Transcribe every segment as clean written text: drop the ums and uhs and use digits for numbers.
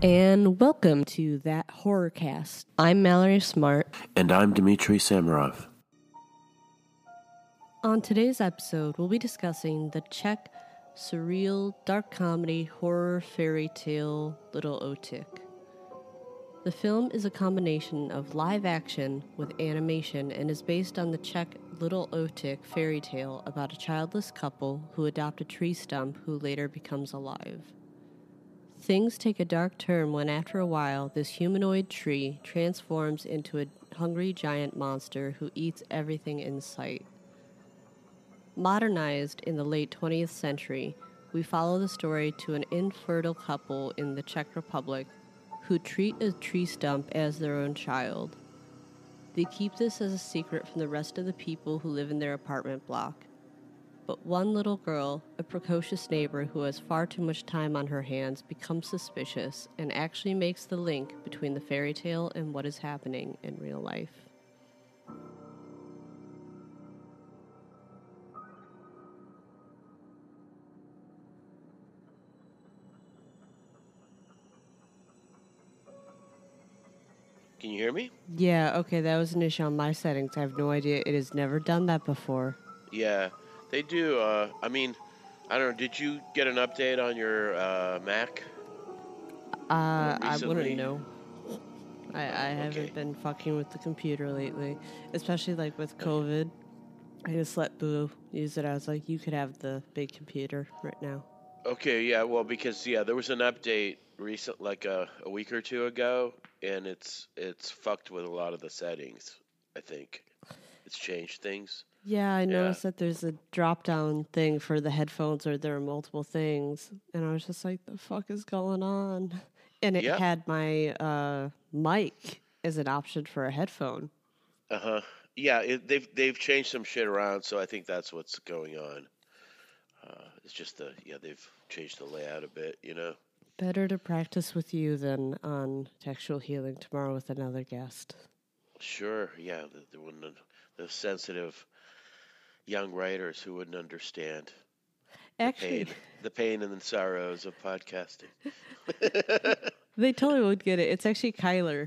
And welcome to That Horrorcast. I'm Mallory Smart. And I'm Dmitry Samarov. On today's episode, we'll be discussing the Czech surreal dark comedy horror fairy tale Little Otik. The film is a combination of live action with animation and is based on the Czech Little Otik fairy tale about a childless couple who adopt a tree stump who later becomes alive. Things take a dark turn when, after a while, this humanoid tree transforms into a hungry giant monster who eats everything in sight. Modernized in the late 20th century, we follow the story to an infertile couple in the Czech Republic who treat a tree stump as their own child. They keep this as a secret from the rest of the people who live in their apartment block. But one little girl, a precocious neighbor who has far too much time on her hands, becomes suspicious and actually makes the link between the fairy tale and what is happening in real life. Can you hear me? Yeah, okay, that was an issue on my settings. I have no idea. It has never done that before. Yeah, they do. I don't know. Did you get an update on your Mac? I wouldn't know. I haven't been fucking with the computer lately, especially like with COVID. I just let Boo use it. I was like, you could have the big computer right now. Okay, yeah. Well, because there was an update recent, like a week or two ago, and it's fucked with a lot of the settings. I think it's changed things. Yeah, I noticed that there's a drop-down thing for the headphones, or there are multiple things, and I was just like, the fuck is going on? And it had my mic as an option for a headphone. Uh-huh. Yeah, they've changed some shit around, so I think that's what's going on. It's just they've changed the layout a bit, Better to practice with you than on Textual Healing tomorrow with another guest. Sure, yeah, the sensitive young writers who wouldn't understand the pain and the sorrows of podcasting. They totally would get it. It's actually Kyler.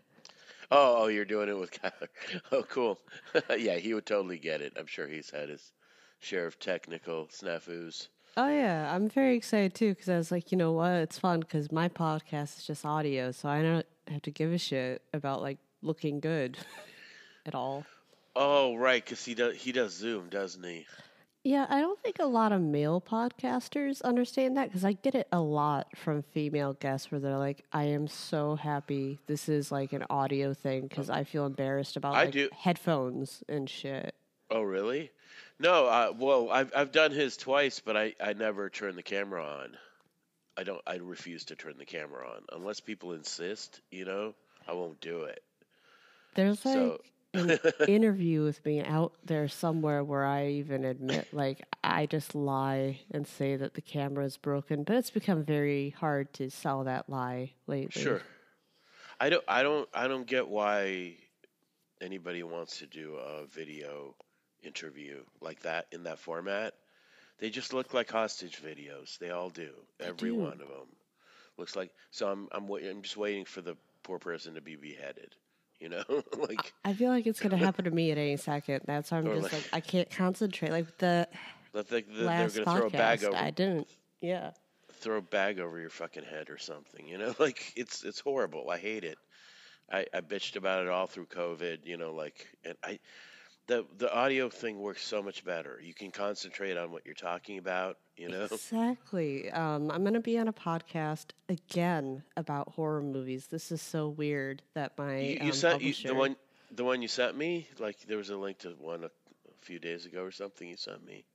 Oh, you're doing it with Kyler. Oh, cool. Yeah, he would totally get it. I'm sure he's had his share of technical snafus. Oh, yeah. I'm very excited, too, because I was like, you know what? It's fun because my podcast is just audio, so I don't have to give a shit about, like, looking good at all. Oh, right, because he does Zoom, doesn't he? Yeah, I don't think a lot of male podcasters understand that because I get it a lot from female guests where they're like, I am so happy this is like an audio thing because I feel embarrassed about headphones and shit. Oh, really? No, well, I've done his twice, but I never turn the camera on. I refuse to turn the camera on. Unless people insist, I won't do it. There's an interview with me out there somewhere where I even admit, like, I just lie and say that the camera is broken, but it's become very hard to sell that lie lately. Sure. I don't get why anybody wants to do a video interview like that in that format. They just look like hostage videos. They all do. Every one of them looks like. So I'm just waiting for the poor person to be beheaded. Like I feel like it's gonna happen to me at any second. That's why I'm just like I can't concentrate. Like the last they're gonna throw a bag over. I didn't. Yeah. Throw a bag over your fucking head or something. Like it's horrible. I hate it. I bitched about it all through COVID. And the audio thing works so much better. You can concentrate on what you're talking about. Exactly. I'm going to be on a podcast again about horror movies. This is so weird that my publisher... the one you sent me. Like there was a link to one a few days ago or something. You sent me.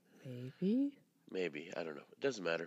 Maybe I don't know. It doesn't matter.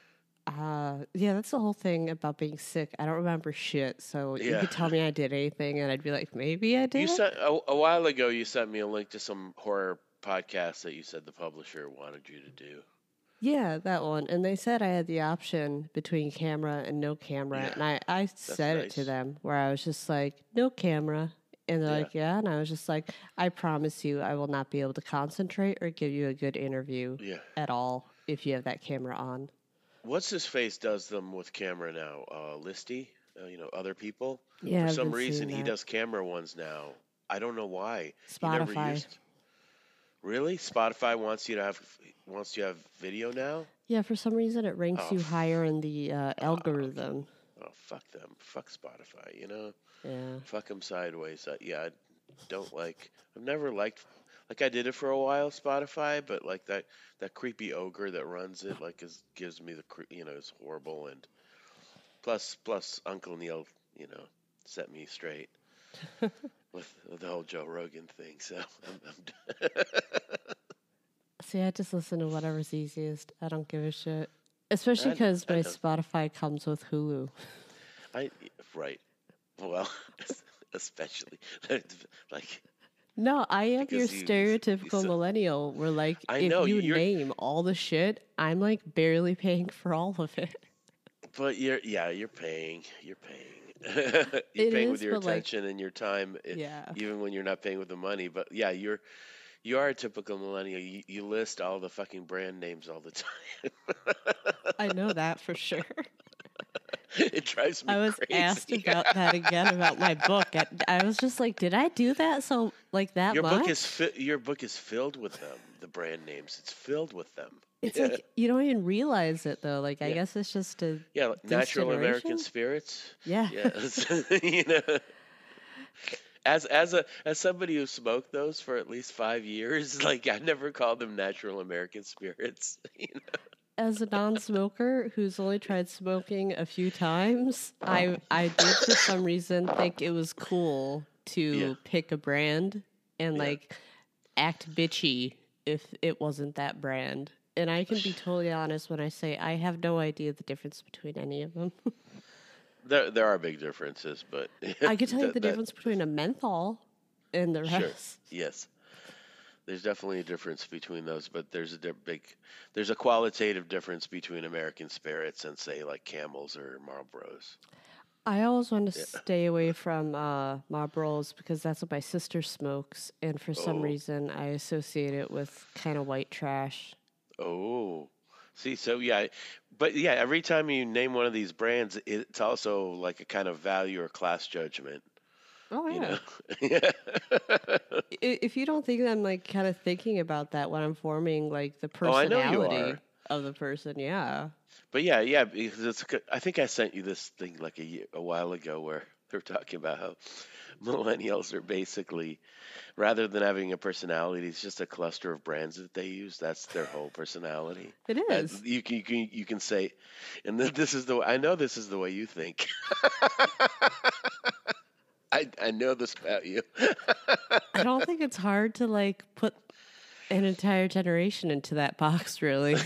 Yeah, that's the whole thing about being sick. I don't remember shit, so you could tell me I did anything, and I'd be like, maybe I did. You sent a while ago. You sent me a link to some horror podcast that you said the publisher wanted you to do. Yeah, that one. And they said I had the option between camera and no camera, and I said it to them where I was just like, no camera. And they're like, yeah. And I was just like, I promise you I will not be able to concentrate or give you a good interview at all if you have that camera on. what's his face does them with camera now? Listy, other people. Yeah, For I've some been reason, seeing he that. does camera ones now. I don't know why. He never Spotify. used. Really? Spotify wants you to have video now? Yeah, for some reason it ranks Oh, you higher in the okay. algorithm. Oh, fuck them. Fuck Spotify. Yeah. Fuck them sideways. Yeah, I don't like. I've never liked. Like I did it for a while, Spotify, but like that creepy ogre that runs it, like gives me is horrible. And plus Uncle Neil, set me straight with the whole Joe Rogan thing. So See, I just listen to whatever's easiest. I don't give a shit. Especially I, because I my know. Spotify comes with Hulu. I right. Well, especially like No, I am your because stereotypical millennial where, like, I if know you you're, name all the shit, I'm, like, barely paying for all of it. but you're paying. You're paying. You're It paying with is, your but, like, attention and your time, yeah. even when you're not paying with the money. But yeah, you are a typical millennial. You list all the fucking brand names all the time. I know that for sure. It drives me I was asked crazy. about that again about my book. I was just like, did I do that so, like, that Your book is much? your book is filled with them. The brand names. It's filled with them. It's like, you don't even realize it, though. Like, I Yeah. guess it's just Yeah, this natural American generation? spirits. Yeah. Yes. As somebody who smoked those for at least 5 years, like I never called them natural American spirits. As a non-smoker who's only tried smoking a few times, I did for some reason think it was cool Yeah, to pick a brand and, yeah. like, act bitchy if it wasn't that brand. And I can be totally honest when I say I have no idea the difference between any of them. There are big differences, but I could tell you the that difference between a menthol and the sure, rest. yes. There's definitely a difference between those, but there's a qualitative difference between American spirits and say like Camels or Marlboros. I always want to Yeah. stay away from Marlboros because that's what my sister smokes, and for some Oh, reason I associate it with kind of white trash. oh. See, so yeah, but yeah, every time you name one of these brands, it's also like a kind of value or class judgment, Oh you know? yeah. Yeah. If you don't think I'm like kind of thinking about that when I'm forming like the Oh, I know you personality are. of the person, yeah. But yeah, because I think I sent you this thing like a while ago where they're talking about how millennials are basically, rather than having a personality, it's just a cluster of brands that they use. That's their whole personality. It is. You can say, and this is I know this is the way you think. I know this about you. I don't think it's hard to like put an entire generation into that box, really.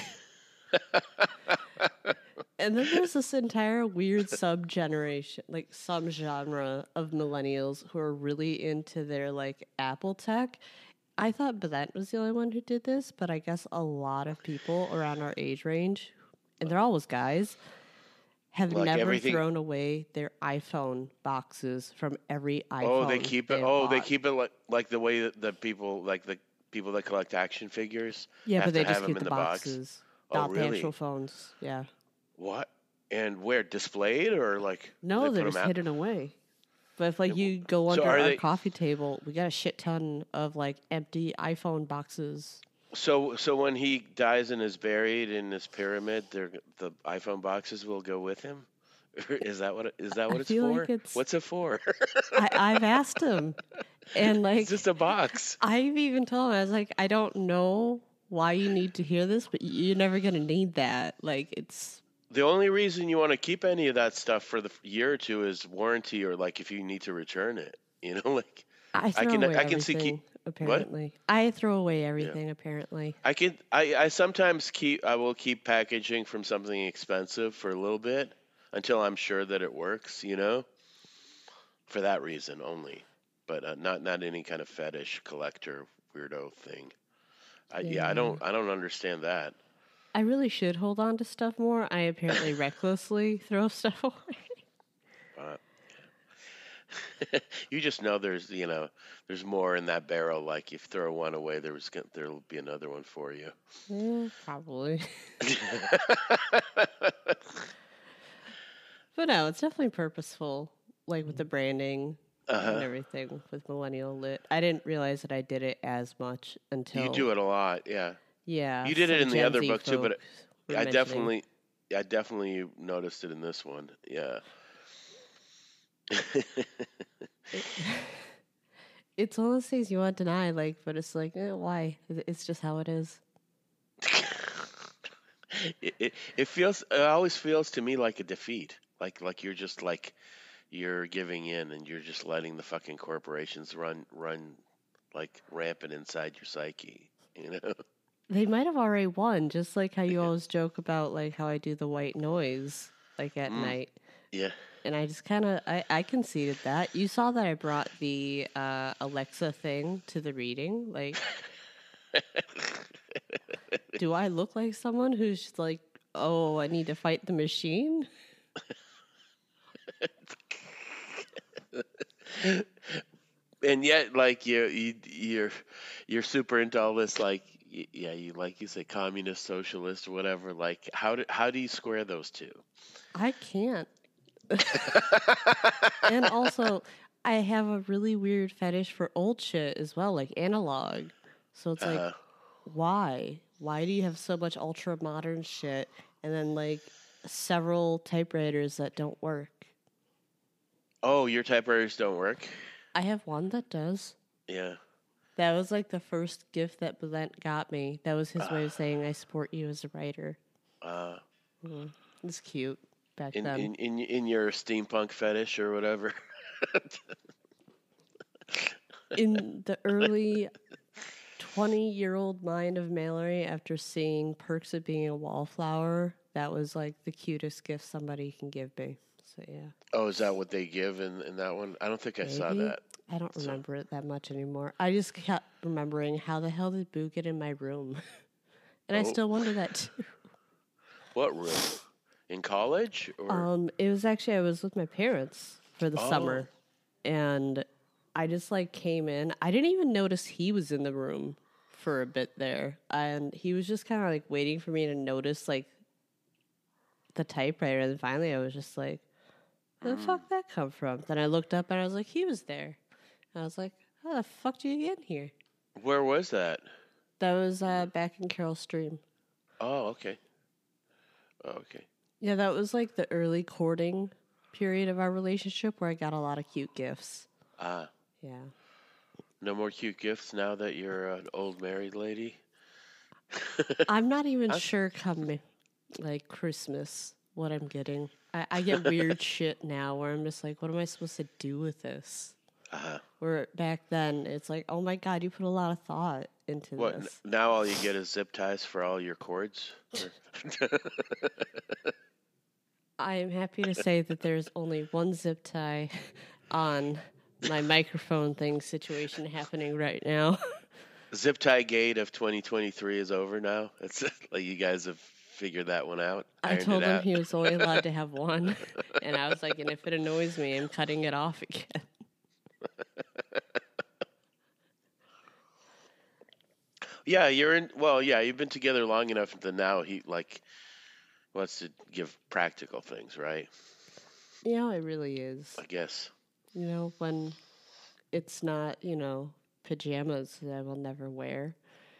And then there's this entire weird sub-generation, like subgenre of millennials who are really into their like Apple tech. I thought Bennett was the only one who did this, but I guess a lot of people around our age range, and they're always guys, have Like never everything. thrown away their iPhone boxes from every Oh, they iPhone keep it. they've Oh, they bought. keep it like the way that the people that collect action figures Yeah, have but they to have just them keep in the the box. boxes, Oh, not the really? actual phones. Yeah. What? And where displayed or like No, they they're put them just out? hidden away. But if like you go So under are our they? coffee table, we got a shit ton of like empty iPhone boxes. So when he dies and is buried in this pyramid, the iPhone boxes will go with him. Is that what I it's feel for? like it's. What's it for? I've asked him, and It's like just a box. I've even told him, I was like, I don't know why you need to hear this, but you're never gonna need that. Like it's. The only reason you want to keep any of that stuff for the year or two is warranty or like if you need to return it. Like I I throw can away I can see everything. what? Apparently, I throw away Yeah. everything. Apparently, I sometimes I will keep packaging from something expensive for a little bit until I'm sure that it works, for that reason only. But not any kind of fetish collector weirdo thing. I yeah. don't understand that. I really should hold on to stuff more. I apparently recklessly throw stuff away. Uh, You just know there's more in that barrel. Like if you throw one away, there'll be another one for you. Yeah, probably. But no, it's definitely purposeful, like with the branding and Uh-huh. everything with Millennial Lit. I didn't realize that I did it as much You until, do it a lot, yeah. yeah, You did it some in the Gen other Z book too, but folks were I mentioning. definitely, I definitely noticed it in this one. Yeah. It, it's one of those things you want to deny, like, but it's like, why? It's just how it is. It always feels to me like a defeat. Like you're just like you're giving in and you're just letting the fucking corporations run like rampant inside your psyche, you know? They might have already won, just like how you Yeah. always joke about, like, how I do the white noise, like, at Mm, night. yeah. And I just kind of I conceded that. You saw that I brought the Alexa thing to the reading. Like, do I look like someone who's just like, oh, I need to fight the machine? And yet like you're super into all this like yeah, you like you say communist, socialist, or whatever. Like how do you square those two? I can't. And also, I have a really weird fetish for old shit as well, like analog. So it's like, Uh, why? Why do you have so much ultra modern shit and then like several typewriters that don't work? oh, your typewriters don't work? I have one that does. Yeah. That was like the first gift that Brent got me. That was his Uh, way of saying I support you as a writer. uh, It's cute back in, then. in in your steampunk fetish or whatever. In the early 20-year-old mind of Mallory, after seeing Perks of Being a Wallflower, that was like the cutest gift somebody can give me. So yeah, Oh, is that what they give in that one? I don't think I saw maybe. that. I don't So remember it that much anymore. I just kept remembering how the hell did Boo get in my room? And I oh, still wonder that too. what room? In college or It was actually I was with my parents for the oh summer, and I just like came in. I didn't even notice he was in the room for a bit there, and he was just kind of like waiting for me to notice like the typewriter. And finally, I was just like, "Where the fuck that come from?" Then I looked up and I was like, "He was there." And I was like, "How the fuck did you get in here?" where was that? That was back in Carroll Stream. Oh, okay. Oh, okay. Yeah, that was like the early courting period of our relationship where I got a lot of cute gifts. Ah, Yeah. no more cute gifts now that you're an old married lady. I'm not even Huh? sure come like Christmas what I'm getting. I get weird shit now where I'm just like, what am I supposed to do with this? Uh, Where back then it's like, oh my god, you put a lot of thought into what this. now? All you get is zip ties for all your cords. I am happy to say that there's only one zip tie on my microphone thing situation happening right now. Zip tie gate of 2023 is over now. It's like you guys have figured that one out, I ironed it told him out. he was only allowed to have one, and I was like, and if it annoys me, I'm cutting it off again. Yeah, you're in. Well, yeah, you've been together long enough that now he like wants to give practical things, right? You know, it really is. I guess. You know, when it's not, pajamas that I will never wear.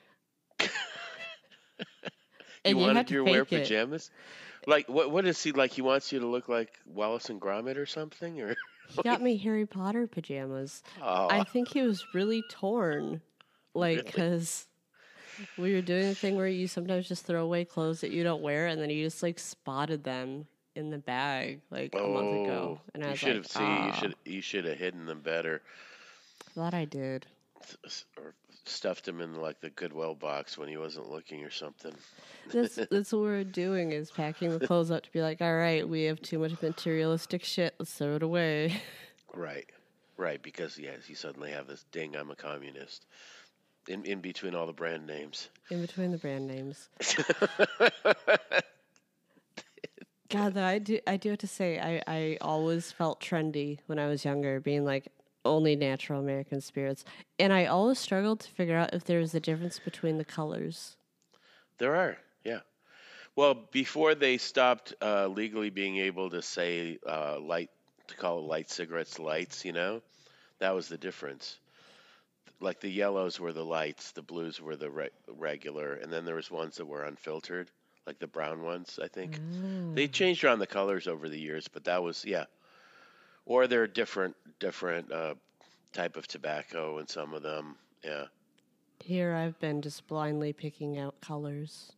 You And you have wanted to you to wear fake it. pajamas? Like what is he like? He wants you to look like Wallace and Gromit or something, or He got me Harry Potter pajamas. oh, I think he was really torn. Like, really? because we were doing the thing where you sometimes just throw away clothes that you don't wear, and then you just, like, spotted them in the bag, like, a month ago. Oh, And I you was should like, have you should have hidden them better, thought I did. or stuffed him in like the Goodwill box when he wasn't looking or something. That's what we're doing is packing the clothes up to be like, all right, we have too much materialistic shit. Let's throw it away. Right, right. Because yes, you suddenly have this ding. I'm a communist in between all the brand names. In between the brand names. God, though, I do have to say, I always felt trendy when I was younger, being like only natural American spirits, and I always struggled to figure out if there was a difference between the colors. There are, yeah. Well, before they stopped legally being able to say light, to call it light cigarettes lights, that was the difference. Like the yellows were the lights, the blues were the regular, and then there was ones that were unfiltered, like the brown ones, I think. They Ah. changed around the colors over the years, but that was, yeah. Or they're different type of tobacco in some of them. Yeah. Here I've been just blindly picking out colors.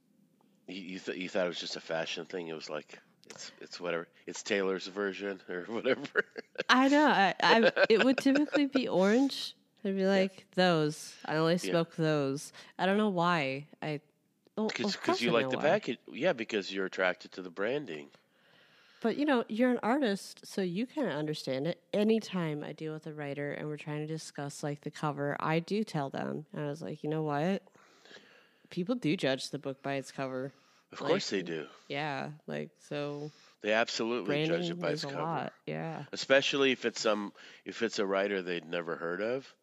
You thought it was just a fashion thing? It was like it's whatever. It's Taylor's version or whatever. I know. I it would typically be orange. I'd be Yeah. like those. I only Yeah. smoke those. I don't know why. Well, of Because course you I like know the why. package. Yeah, because you're attracted to the branding. But you're an artist, so you kind of understand it. Anytime I deal with a writer and we're trying to discuss like the cover, I do tell them. And I was like, you know what? People do judge the book by its cover. Of Like, course they do. yeah, like so They absolutely judge it branding by means its a cover. lot. Yeah. Especially if it's a writer they'd never heard of.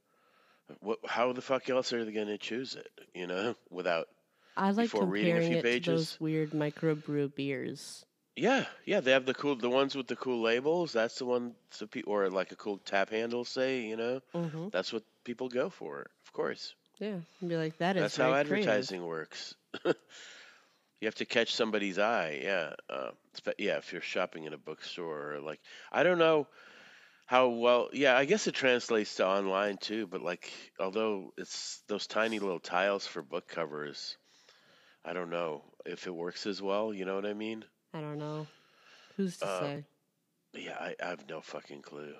How the fuck else are they going to choose it? Without I like before reading a comparing few it to pages. those weird microbrew beers. Yeah, yeah, they have the ones with the cool labels. That's the one, or like a cool tap handle, say. Mm-hmm. That's what people go for, of course. Yeah. And be like, that is That's how very creative. advertising works. You have to catch somebody's eye, yeah. Yeah, if you're shopping in a bookstore, or like, I don't know how well. Yeah, I guess it translates to online too. But like, although it's those tiny little tiles for book covers, I don't know if it works as well. You know what I mean? I don't know. Who's to Uh, say? yeah, I have no fucking clue.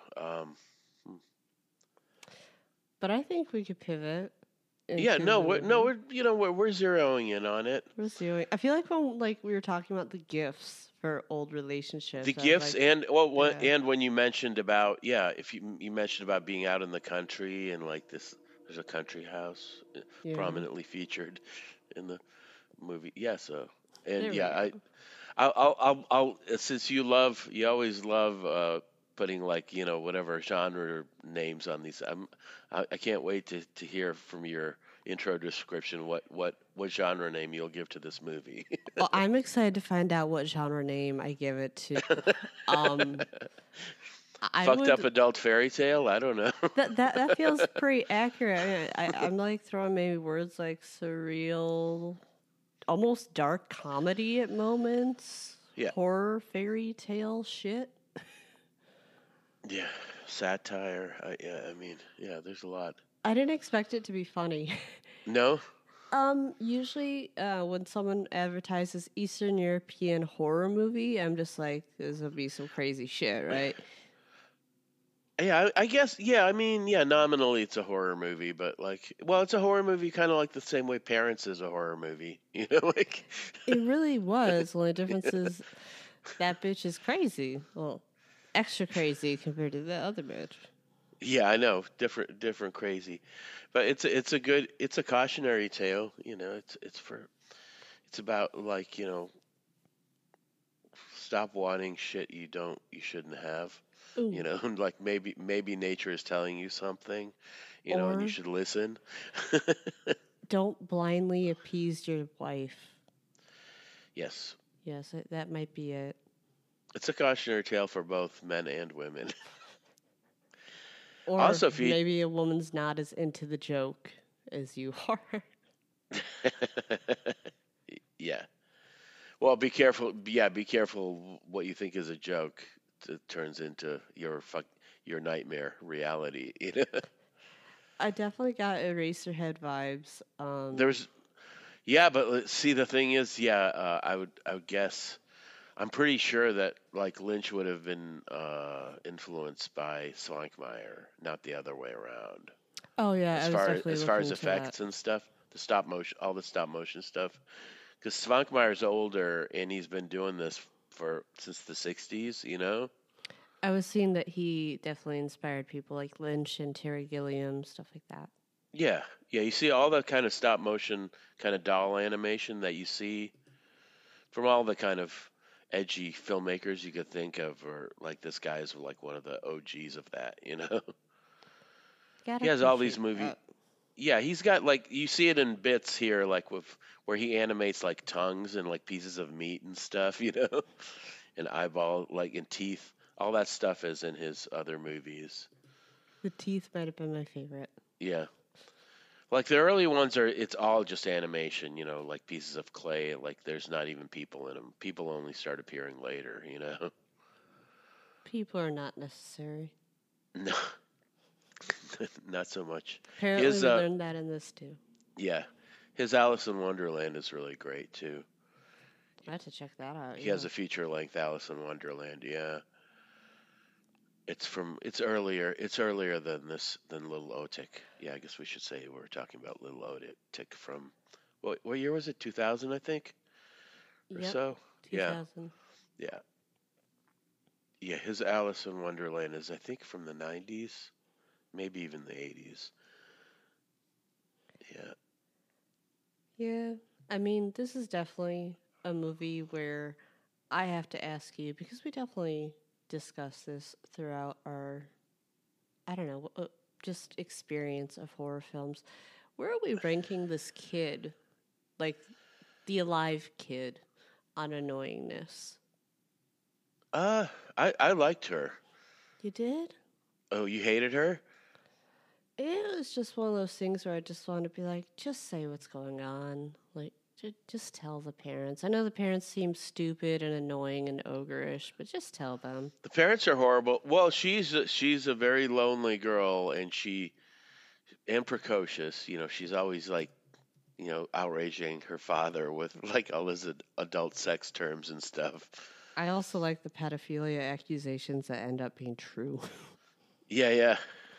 But I think we could pivot Yeah, into no, the movie. we're zeroing in on it. We're doing. I feel like when we were talking about the gifts for old The relationships, I was gifts like, and yeah, and when you mentioned about, yeah, if you mentioned about being out in the country, and like this, there's a country house yeah. prominently featured in the movie. Yeah, so and There we yeah, go. I'll since you always love putting like whatever genre names on these. I can't wait to hear from your intro description what genre name you'll give to this movie. Well, I'm excited to find out what genre name I give it to. Um, I Fucked up would. adult fairy tale. I don't know. That feels pretty accurate. I'm like throwing maybe words like surreal, almost dark comedy at moments, Yeah, horror fairy tale shit. yeah, satire. Yeah, I mean, yeah, there's a lot. I didn't expect it to be funny. No, Usually, when someone advertises Eastern European horror movie, I'm just like, this will be some crazy shit, right? yeah, I guess, yeah. I mean, yeah, nominally it's a horror movie, but like, well, it's a horror movie kind of like the same way Parents is a horror movie. Like, It really was. The only difference is that bitch is crazy. Well, extra crazy compared to the other bitch. yeah, I know, different, crazy, but it's a cautionary tale. It's about like stop wanting shit you shouldn't have. Ooh. And like maybe nature is telling you something, and you Or should listen. don't blindly appease your wife. Yes, Yes, that might be it. it's a cautionary tale for both men and women. Or Also, if you maybe a woman's not as into the joke as you are. yeah. Well, be careful. Yeah, be careful what you think is a joke turns into your nightmare reality. I definitely got Eraserhead vibes. There's yeah, but see the thing is, yeah, I would guess I'm pretty sure that like Lynch would have been influenced by Swankmeyer, not the other way around. Oh yeah, As I was far definitely as far looking as into that. effects and stuff, the stop motion, all the stop motion stuff. Because Svankmeyer's older and he's been doing this for since the '60s. I was seeing that he definitely inspired people like Lynch and Terry Gilliam, stuff like that. Yeah, yeah. You see all the kind of stop motion, kind of doll animation that you see from all the kind of edgy filmmakers you could think of, or like this guy is like one of the OGs of that. Gotta He has all these appreciate movies. that. Yeah, he's got like you see it in bits here, like with where he animates like tongues and like pieces of meat and stuff, and eyeball like and teeth. All that stuff is in his other movies. The teeth might have been my favorite. Yeah. Like the early ones are, it's all just animation, like pieces of clay. Like there's not even people in them. People only start appearing later. People are not necessary. No, not so much. Apparently, His, we learned that in this too. yeah, his Alice in Wonderland is really great too. I have to check that out. He has a feature length Alice in Wonderland. Yeah, it's earlier than Little Otik. Yeah, I guess we should say we're talking about Little Otik from what year was it? 2000, I think, or Yep, so. Yeah, 2000. yeah. Yeah, his Alice in Wonderland is, I think, from the 90s, maybe even the 80s. Yeah. Yeah, I mean, this is definitely a movie where I have to ask you because we definitely discuss this throughout our, I don't know, just experience of horror films. Where are we ranking this kid, like the alive kid, on annoyingness? Uh, I liked her. You did? Oh, you hated her? It was just one of those things where I just want to be like, just say what's going on. Like, just tell the parents. I know the parents seem stupid and annoying and ogreish, but just tell them. The parents are horrible. Well, she's a very lonely girl, and precocious. She's always like, outraging her father with like all his adult sex terms and stuff. I also like the pedophilia accusations that end up being true. Yeah, yeah,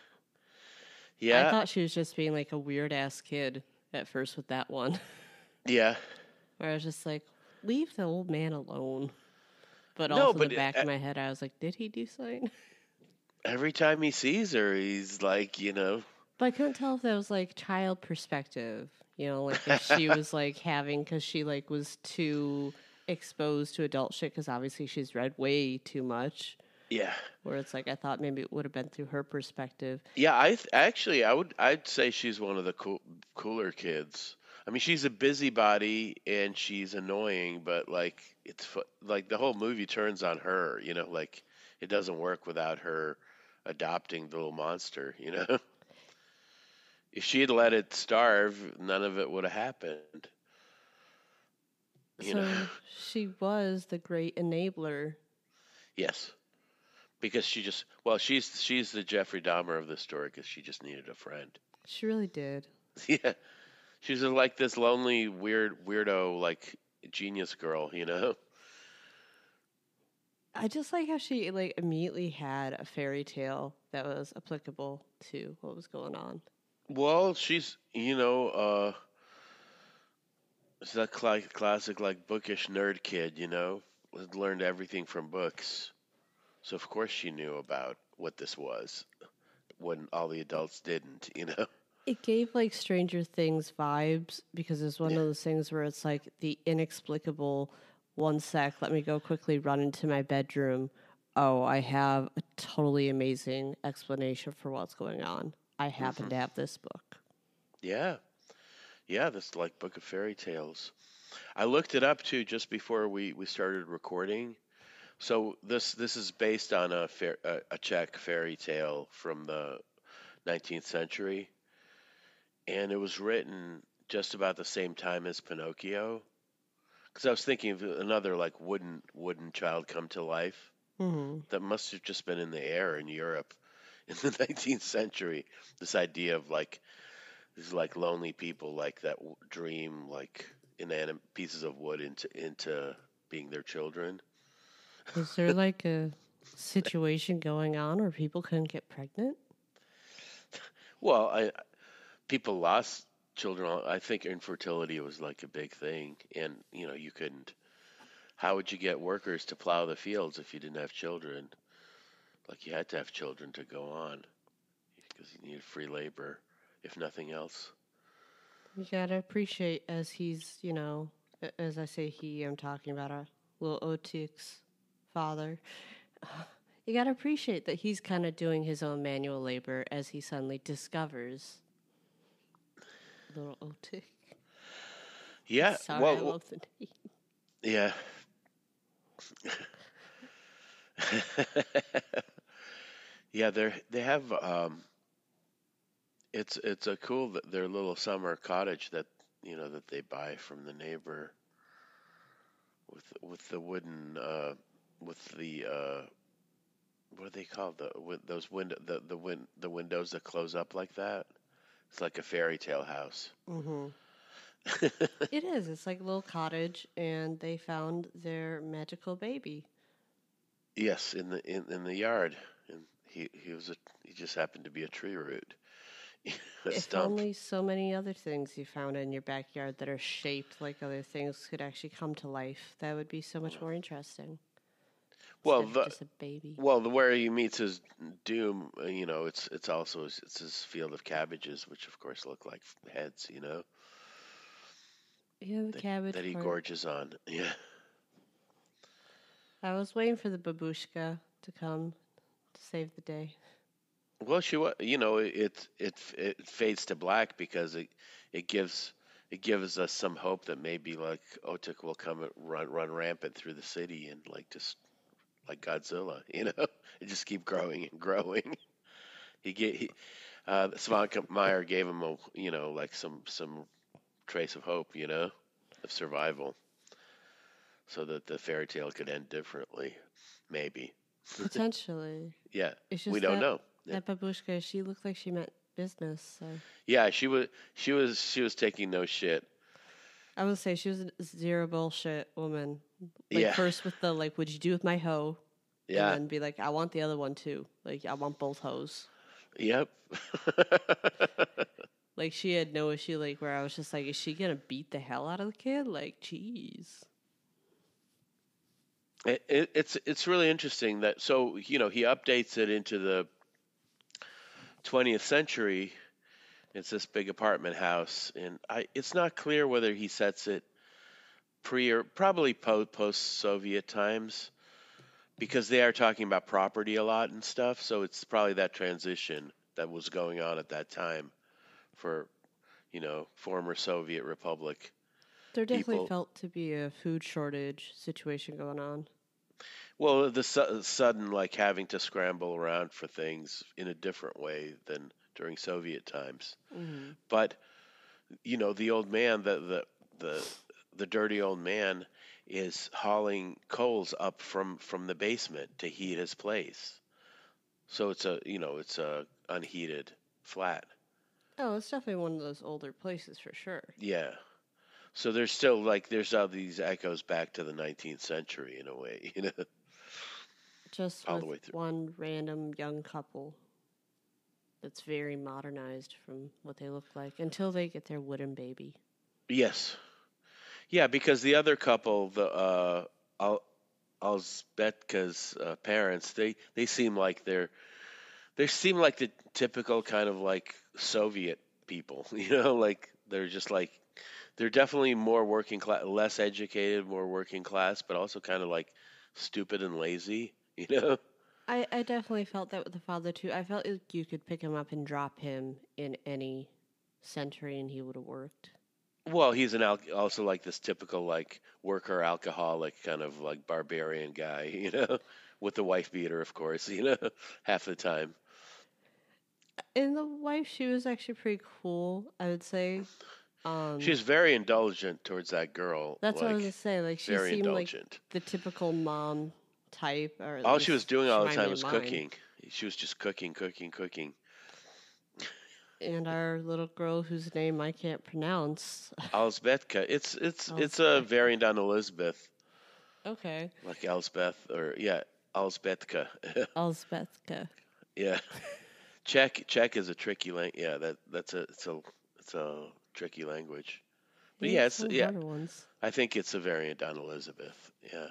I yeah, thought she was just being like a weird ass kid at first with that one, yeah. where I was just like, leave the old man alone. But No, also in but the back of my head, I was like, did he do something? every time he sees her, he's like, But I couldn't tell if that was like child perspective, like if she was like having, because she like was too exposed to adult shit, because obviously she's read way too much. yeah. Where it's like, I thought maybe it would have been through her perspective. Yeah, I'd say she's one of the cooler kids. I mean, she's a busybody and she's annoying, but like like the whole movie turns on her. Like it doesn't work without her adopting the little monster. If she had let it starve, none of it would have happened. You know. So she was the great enabler. Yes, because she's the Jeffrey Dahmer of the story because she just needed a friend. She really did. Yeah. She's like this lonely, weirdo, like genius girl. I just like how she like immediately had a fairy tale that was applicable to what was going on. Well, it's that classic, like, bookish nerd kid. Learned everything from books. So, of course, she knew about what this was when all the adults didn't. It gave like Stranger Things vibes because it's one Yeah. of those things where it's like the inexplicable, one sec, let me go quickly run into my bedroom. Oh, I have a totally amazing explanation for what's going on. I happen Hmm. to have this book. Yeah. Yeah, this, like, book of fairy tales. I looked it up, too, just before we started recording. So this is based on a Czech fairy tale from the 19th century, and it was written just about the same time as Pinocchio. Because I was thinking of another like wooden child come to life Mm-hmm. that must have just been in the air in Europe in the 19th century. This idea of like these like lonely people like that dream like inanimate pieces of wood into being their children. Is there like a situation going on where people couldn't get pregnant? Well, people lost children. I think infertility was like a big thing, and you couldn't. How would you get workers to plow the fields if you didn't have children? Like you had to have children to go on because you needed free labor, if nothing else. You gotta appreciate as he's, as I say he, I'm talking about little Otik's father. You gotta appreciate that he's kind of doing his own manual labor as he suddenly discovers little Otik. Yeah. Sorry, I love the name. Yeah. Yeah, they have it's a cool their little summer cottage that that they buy from the neighbor with the wooden with the what are they called, those window the windows that close up like that. It's like a fairy tale house. Mm-hmm. It is. It's like a little cottage, and they found their magical baby. Yes, in the yard, and he just happened to be a tree root, a If stump. only so many other things you found in your backyard that are shaped like other things could actually come to life. That would be so much more interesting. Well, Instead of just a baby. the where he meets his doom, it's also it's his field of cabbages, which of course look like heads, Yeah, the cabbage that he part. gorges on. Yeah. I was waiting for the babushka to come to save the day. Well, it fades to black because it gives us some hope that maybe like Otik will come and run rampant through the city and like just like Godzilla, and just keep growing and growing. Svanka Meyer gave him like some trace of hope, of survival, so that the fairy tale could end differently, maybe. Potentially. Yeah, It's just we don't know. That babushka, she looked like she meant business. So Yeah, she was taking no shit. I would say she was a zero bullshit woman. Like Yeah. first with the like, what'd you do with my hoe? Yeah. And then be like, I want the other one too. Like I want both hoes. Yep. Like she had no issue. Like where I was just like, is she gonna beat the hell out of the kid? Like, jeez. It's really interesting that he updates it into the 20th century. It's this big apartment house, and it's not clear whether he sets it pre or probably post Soviet times, because they are talking about property a lot and stuff. So it's probably that transition that was going on at that time for former Soviet Republic. There definitely People. felt to be a food shortage situation going on. Well, the sudden like having to scramble around for things in a different way than during Soviet times. Mm-hmm. But the old man, the dirty old man, is hauling coals up from the basement to heat his place. So it's a unheated flat. Oh, it's definitely one of those older places for sure. Yeah. So there's all these echoes back to the 19th century in a way, Just all with the way through. one random young couple that's very modernized from what they look like until they get their wooden baby. Yes. Yeah, because the other couple, the Alzbetka's parents, they seem like they seem like the typical kind of like Soviet people, like they're just like they're definitely more working class, less educated, more working class, but also kind of like stupid and lazy, I definitely felt that with the father too. I felt like you could pick him up and drop him in any century and he would have worked. Well, he's also like this typical like worker alcoholic kind of like barbarian guy, with the wife beater, of course, half the time. And the wife, she was actually pretty cool, I would say. She's very indulgent towards that girl. That's what I was gonna say. Like she very seemed indulgent. like the typical mom type. Or at All least she was doing all the time was mine. cooking. She was just cooking. And our little girl, whose name I can't pronounce. Elsbetka. It's a variant on Elizabeth. Okay. Like Elsbeth or Elsbetka. Elsbethka. Yeah. Czech is a tricky language. Yeah, it's a tricky language. But yeah, it's harder ones. I think it's a variant on Elizabeth. Yeah.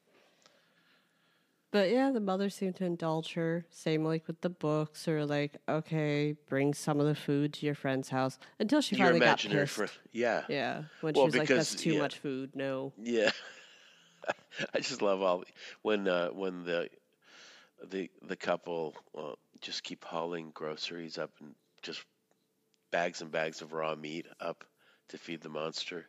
But yeah, the mother seemed to indulge her. Same like with the books, or like, okay, bring some of the food to your friend's house until she finally got pissed. Yeah. Yeah, when she was like, "That's too much food." No. Yeah. I just love all when the couple just keep hauling groceries up and just bags and bags of raw meat up to feed the monster.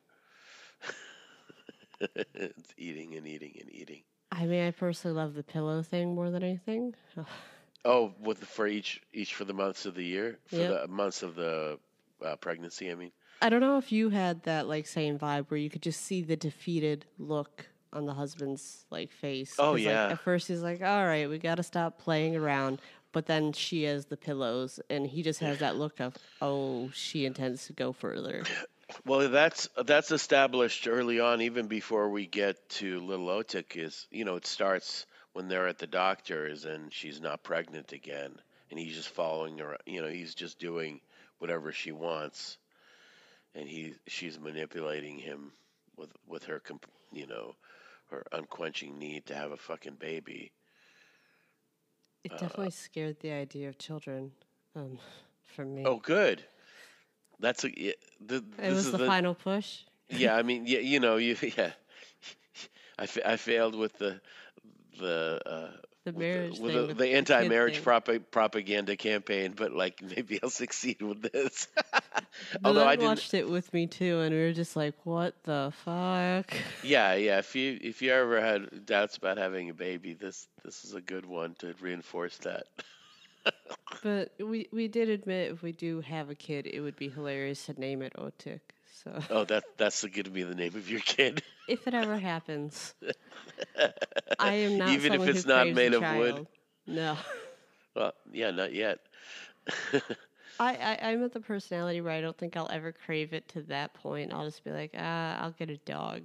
It's eating and eating and eating. I mean, I personally love the pillow thing more than anything. Oh, for each for the months of the year, for Yep. the months of the pregnancy. I mean, I don't know if you had that like same vibe where you could just see the defeated look on the husband's like face oh because like yeah, at first he's like, "All right, we got to stop playing around," but then she has the pillows and he just has that look of, "Oh, she intends to go further." well that's established early on, even before we get to Little Otik. Is it starts when they're at the doctor's and she's not pregnant again, and he's just following her. He's just doing whatever she wants, and she's manipulating him with her her unquenching need to have a fucking baby. It Uh, definitely scared the idea of children um, from me. oh, good. It This was is the the final push. yeah. I mean, yeah, yeah. I failed with the The with marriage with thing with the the kid anti-marriage thing. propaganda campaign, but like maybe I'll succeed with this. The Although I men didn't. watched it with me too, and we were just like, "What the fuck?" Yeah, yeah. If you ever had doubts about having a baby, this is a good one to reinforce that. But we did admit if we do have a kid, it would be hilarious to name it Otik. So Oh, that's going to be the name of your kid, if it ever happens, I am not even if someone who it's not craves a made of wood. child. No, Well, yeah, not yet. I'm at the personality where I don't think I'll ever crave it to that point. I'll just be like, I'll get a dog.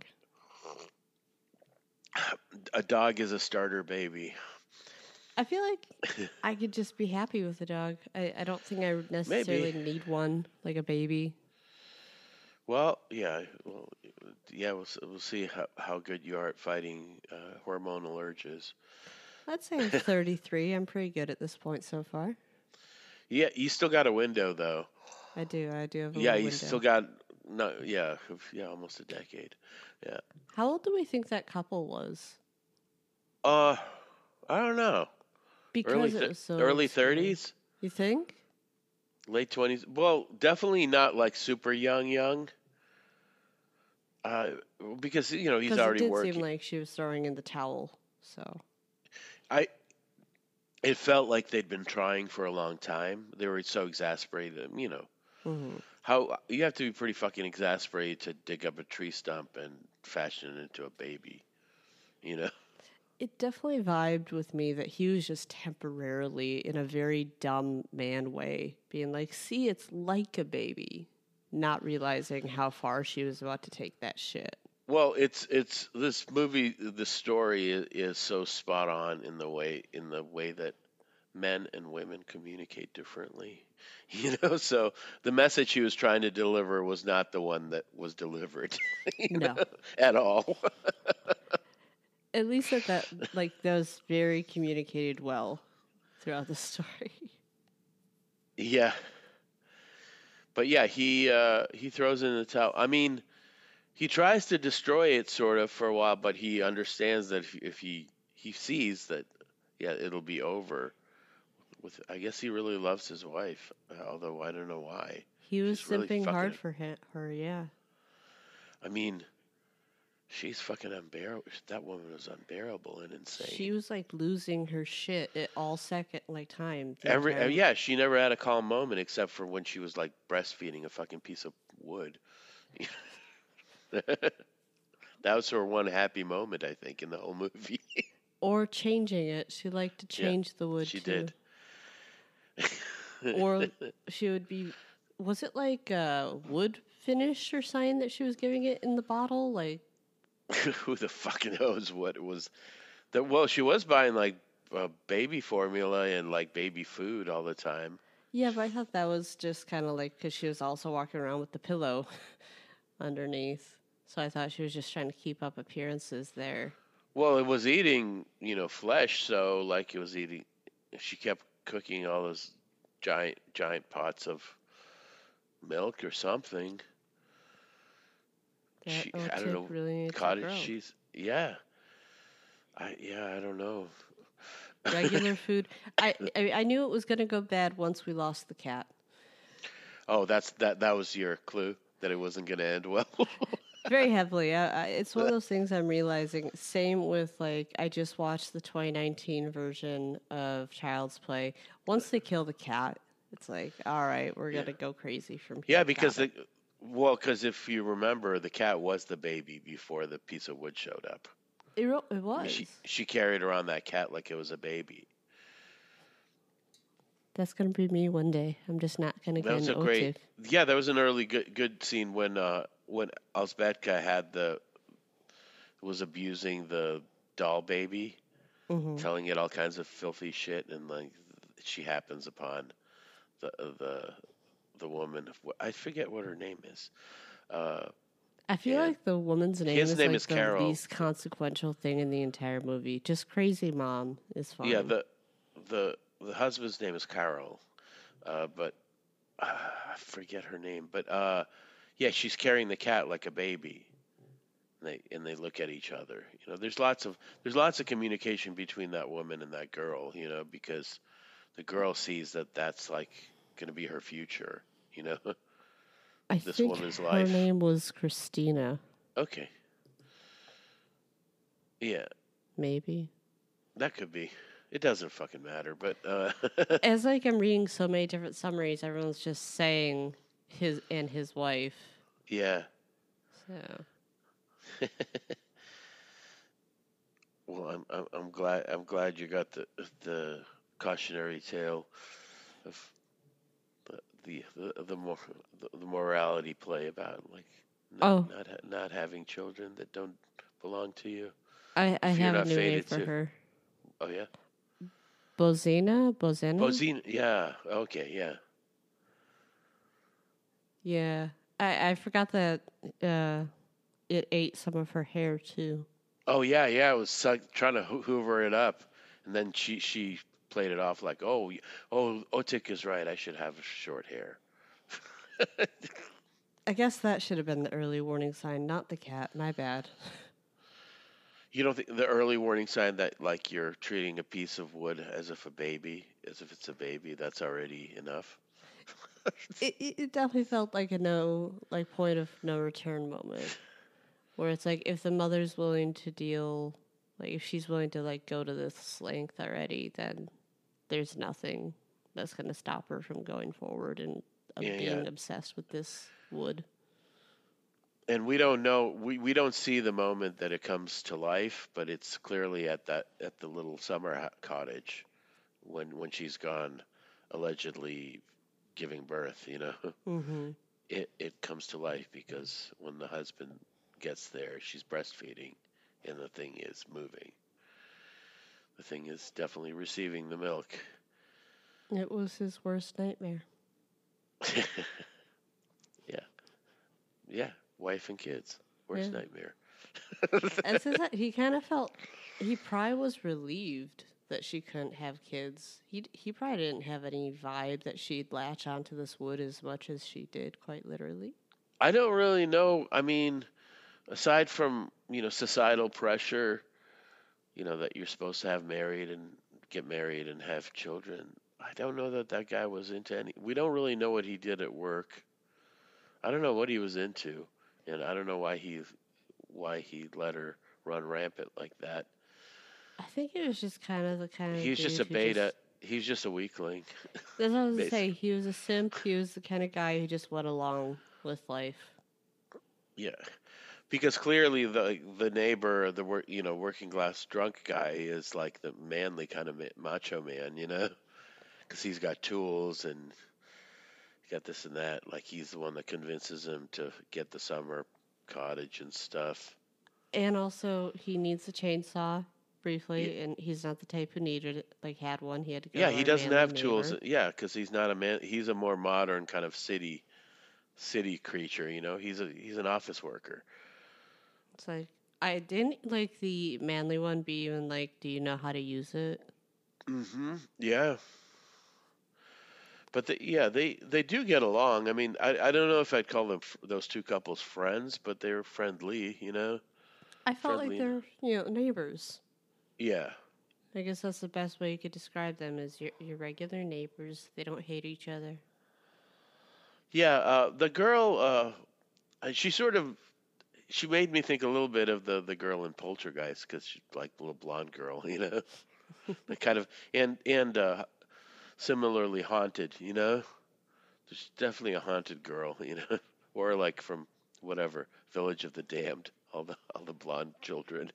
A dog is a starter baby. I feel like I could just be happy with a dog. I don't think I necessarily Maybe. need one like a baby. Well, yeah. Well, yeah. We'll see how good you are at fighting hormonal urges. I'd say I'm 33. I'm pretty good at this point so far. Yeah, you still got a window though. I do. I do have a Yeah, little you still window. got no. Yeah, yeah, almost a decade. Yeah. How old do we think that couple was? Uh, I don't know. Because it was so Early obscure. 30s, You think? late 20s. Well, definitely not like super young. Uh, because he's Because it already did seem working. like she was throwing in the towel. So, I It felt like they'd been trying for a long time. They were so exasperated. hmm How you have to be pretty fucking exasperated to dig up a tree stump and fashion it into a baby. You know. it definitely vibed with me that he was just temporarily, in a very dumb man way, being like, see, it's like a baby. Not realizing how far she was about to take that shit. Well, it's this movie. The story is so spot on in the way that men and women communicate differently. So the message he was trying to deliver was not the one that was delivered, No. at all. At least that was very communicated well throughout the story. Yeah, but yeah, he throws in the towel. I mean, he tries to destroy it sort of for a while, but he understands that if he sees that, yeah, it'll be over. I guess he really loves his wife, although I don't know why. He was She's really simping hard fucking. for her, yeah. I mean, she's fucking unbearable. That woman was unbearable and She insane. was like losing her shit at all second like time the entire Yeah, she never had a calm moment except for when she was like breastfeeding a fucking piece of wood. That was her one happy moment, I think, in the whole movie. or changing it. She liked to Yeah, change the wood she too. did. Or she would be was it like wood finish or something that she was giving it in the bottle? Like Who the fuck knows what it was? Well, she was buying like baby formula and like baby food all the time. yeah, but I thought that was just kind of like because she was also walking around with the pillow underneath. So I thought she was just trying to keep up appearances there. Well, it was eating, flesh, so like it was eating. She kept cooking all those giant pots of milk or something. That I don't Otik know, really needs to cottage grow. cheese. Yeah, I don't know. Regular food. I knew it was going to go bad once we lost the cat. Oh, that was your clue that it wasn't going to end well. Very heavily. It's one of those things I'm realizing. Same with like I just watched the 2019 version of Child's Play. Once they kill the cat, it's like, all right, we're Yeah. gonna go crazy from Yeah, here. because Got it. because if you remember, the cat was the baby before the piece of wood showed up. It I mean, was. she carried around that cat like it was a baby. That's gonna be me one day. I'm just not gonna That get was an a great. OTIF. Yeah, that was an early good scene when Alsbetka was abusing the doll baby, Hmm. telling it all kinds of filthy shit, and like she happens upon the the the woman. I forget what her name is. Uh, I feel and like the woman's name his is name like is the Carol. least consequential thing in the entire movie. Just crazy mom is Yeah, fine. the husband's name is Carol, but I forget her name. But yeah, she's carrying the cat like a baby. And they look at each other. You know, there's lots of communication between that woman and that girl. You know, because the girl sees that that's like going to be her future. You know, I this think woman's her life. name was Christina, Okay, yeah, maybe. that could be. It doesn't fucking matter, but As like I'm reading so many different summaries, everyone's just saying his and his wife. yeah. So Well, I'm glad you got the cautionary tale of the more the morality play about like oh, not having children that don't belong to you I if you're have a not new name fated for to. her. Oh yeah, Bozena? Bozine. Yeah. Okay. Yeah. Yeah. I forgot that it ate some of her hair too. Oh yeah. Yeah. I was trying to hoover it up, and then she played it off like, oh, Otik is right. I should have short hair. I guess that should have been the early warning sign, not the cat. My bad. You don't think the early warning sign that like you're treating a piece of wood as if it's a baby, that's already enough? It definitely felt like a no, like point of no return moment. Where it's like if the mother's willing to deal, like if she's willing to like go to this length already, then there's nothing that's going to stop her from going forward and Yeah, yeah. being obsessed with this wood. And we don't know we don't see the moment that it comes to life, but it's clearly at the little summer cottage when she's gone allegedly giving birth, you know. Mm-hmm. It comes to life because when the husband gets there, she's breastfeeding and the thing is moving. The thing is definitely receiving the milk. It was his worst nightmare. Yeah. Yeah, wife and kids. Worst Yeah. nightmare. As his, he kind of felt, he probably was relieved that she couldn't have kids. He probably didn't have any vibe that she'd latch onto this wood as much as she did, quite literally. I don't really know. I mean, aside from, societal pressure, that you're supposed to get married and have children, I don't know that that guy was into any. We don't really know what he did at work. I don't know what he was into, and I don't know why he let her run rampant like that. I think he was just kind of the kind He of was just dude a who just. beta. He's just a weakling, That's what I was to say. basically. He was a simp. He was the kind of guy who just went along with life. Yeah, because clearly the neighbor, working class drunk guy is like the manly kind of macho man, because he's got tools and got this and that. Like he's the one that convinces him to get the summer cottage and stuff. And also, he needs a chainsaw Yeah, briefly, and he's not the type who needed it, like had one. He had to go yeah, to he our doesn't manly have tools. neighbor. Yeah, because he's not a man. He's a more modern kind of city creature. He's an office worker. It's like I didn't like the manly one be even like, do you know how to use it? Yeah, but they do get along. I mean, I don't know if I'd call them those two couples friends, but they're friendly. I felt like Friendly. they're neighbors. Yeah. I guess that's the best way you could describe them is your regular neighbors. They don't hate each other. Yeah, the girl, she sort of she made me think a little bit of the girl in Poltergeist because she's like a little blonde girl, the kind of and similarly haunted, There's definitely a haunted girl, or like from whatever Village of the Damned, all the blonde children.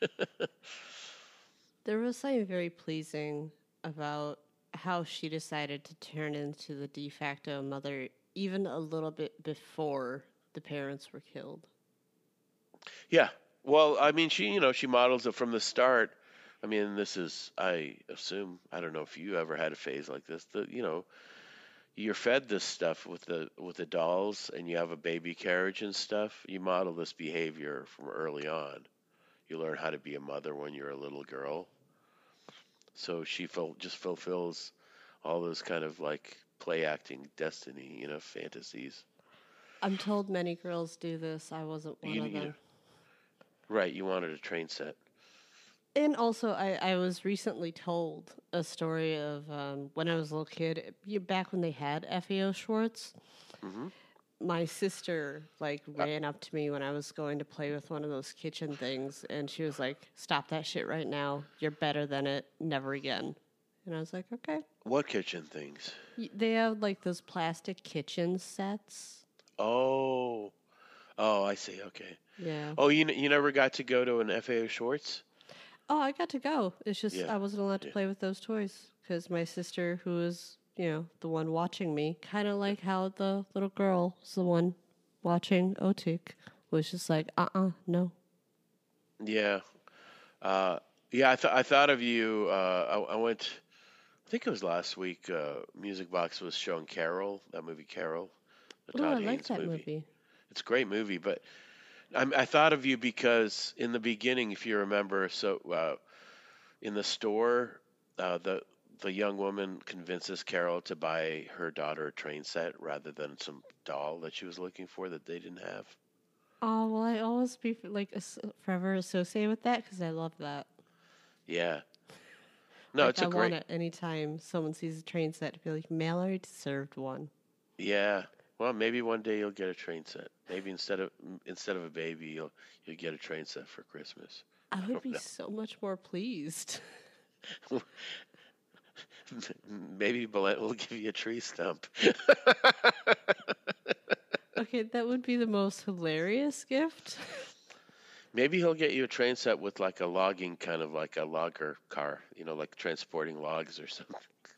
There was something very pleasing about how she decided to turn into the de facto mother even a little bit before the parents were killed. Yeah. Well, I mean, she models it from the start. I mean, this is, I assume, I don't know if you ever had a phase like this. You're fed this stuff with the dolls, and you have a baby carriage and stuff. You model this behavior from early on. You learn how to be a mother when you're a little girl. So she just fulfills all those kind of like play acting destiny, fantasies. I'm told many girls do this. I wasn't one You, of you know, them. right? You wanted a train set. And also, I was recently told a story of when I was a little kid, back when they had FAO Schwartz. Hmm. My sister ran up to me when I was going to play with one of those kitchen things, and she was like, "Stop that shit right now! You're better than it. Never again." And I was like, "Okay." What kitchen things? They have like those plastic kitchen sets. Oh, oh, I see. Okay. Yeah. Oh, you never got to go to an FAO Schwartz? Oh, I got to go. It's just Yeah, I wasn't allowed to yeah. play with those toys because my sister, who was, the one watching me, kind of like how the little girl was the one watching Otik, was just like, no. Yeah. Uh, yeah, I thought of you. I went. I think it was last week. Music Box was showing Carol, that movie Carol, the Oh, I Todd like Haynes that movie. movie. It's a great movie, but I thought of you because in the beginning, if you remember, in the store, the young woman convinces Carol to buy her daughter a train set rather than some doll that she was looking for that they didn't have. Oh, well, I always be forever associated with that because I love that. Yeah. No, Like, it's I a want great. it anytime someone sees a train set to be like, Mal already deserved one. Yeah. Well, maybe one day you'll get a train set. Maybe instead of a baby, you'll get a train set for Christmas. I I would don't be so much more pleased. know. Maybe Bullet will give you a tree stump. Okay, that would be the most hilarious gift. Maybe he'll get you a train set with like a logging kind of like a logger car, like transporting logs or something.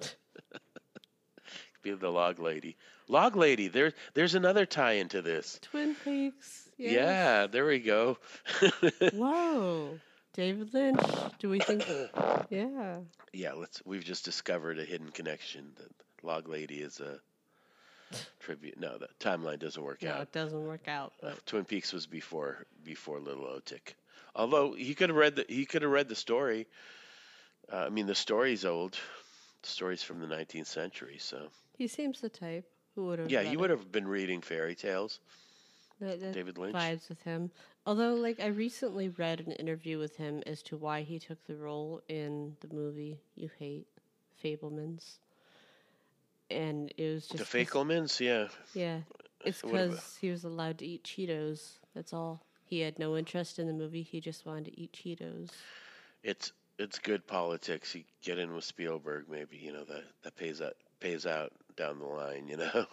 Be the log lady. Log lady. There's another tie into this. Twin Peaks, yes. Yeah, there we go. Whoa. David Lynch. Do we think? Yeah. Yeah, we've just discovered a hidden connection that Log Lady is a tribute. No, the timeline doesn't work No, out. it doesn't work out. But Twin Peaks was before Little Otik. Although he could have read the story. I mean, the story's old. The story's from the 19th century, so he seems the type who would have yeah, he read would it. have been reading fairy tales. That David Lynch. vibes with him. Although, I recently read an interview with him as to why he took the role in the movie You Hate, Fablemans. And it was The just 'cause- Fakelmans, yeah. yeah, it's It would have. because he was allowed to eat Cheetos. That's all. He had no interest in the movie. He just wanted to eat Cheetos. It's good politics. You get in with Spielberg, maybe that pays out down the line.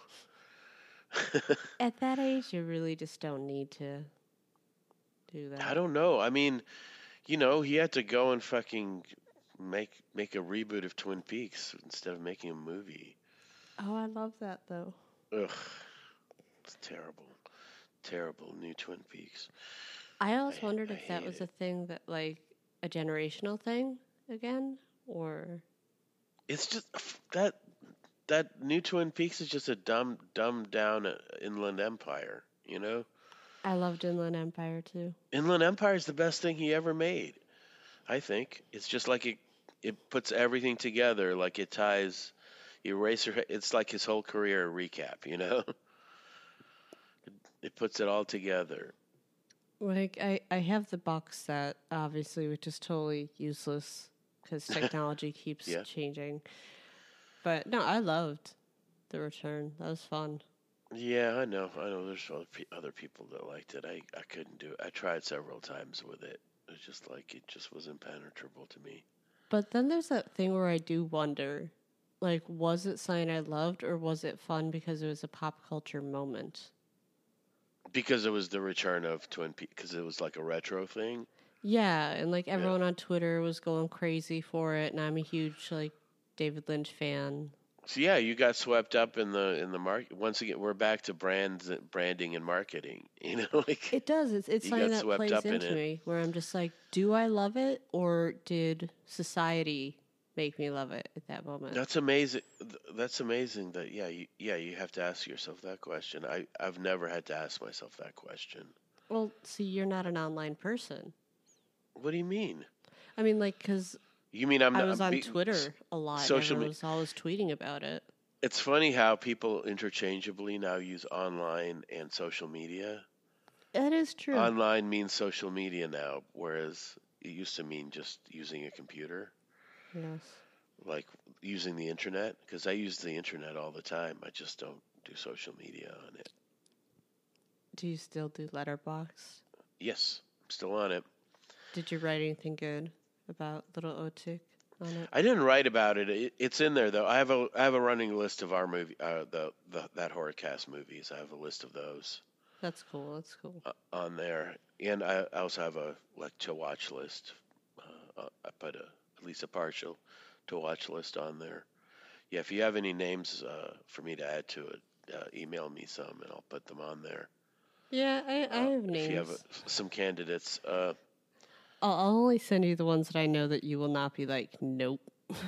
At that age, you really just don't need to do that. I don't know. I mean, he had to go and fucking make a reboot of Twin Peaks instead of making a movie. Oh, I love that though. Ugh, it's terrible, terrible new Twin Peaks. I always I wondered I if that hate was it. a thing that a generational thing again, or It's just that new Twin Peaks is just a dumbed down Inland Empire. I loved Inland Empire too. Inland Empire is the best thing he ever made. I think it's just like it puts everything together. Like it ties Eraser. It's like his whole career recap. It puts it all together. Like, I have the box set, obviously, which is totally useless because technology keeps Yeah. changing. But no, I loved The Return. That was fun. Yeah, I know. I know. There's other people that liked it. I couldn't do it. I tried several times with it. It's just like it just was impenetrable to me. But then there's that thing where I do wonder, like, was it something I loved or was it fun because it was a pop culture moment? Because it was the return of Twin Peaks. Because it was like a retro thing. Yeah, and like Yeah. everyone on Twitter was going crazy for it, and I'm a huge like David Lynch fan. So yeah, you got swept up in the market. Once again, we're back to branding and marketing. You know, like It does. It's you something got that swept plays up in into it. me where I'm just like, do I love it or did society make me love it at that moment? That's amazing. That's amazing. That you have to ask yourself that question. I've never had to ask myself that question. Well, see, you're not an online person. What do you mean? I mean, like, because You mean I'm I not was on Twitter a lot and social everyone media? was always tweeting about it. It's funny how people interchangeably now use online and social media. That is true. Online means social media now, whereas it used to mean just using a computer, Yes. like using the internet. Because I use the internet all the time. I just don't do social media on it. Do you still do Letterboxd? Yes, I'm still on it. Did you write anything good about Little Otik on it? I didn't write about it. It's in there though. I have a running list of our movie, that Horrorcast movies. I have a list of those That's cool. That's cool. on there, and I also have a like to watch list. I put at least a partial to watch list on there. Yeah, if you have any names for me to add to it, email me some and I'll put them on there. Yeah, I have names. If you have some candidates, I'll only send you the ones that I know that you will not be like, nope.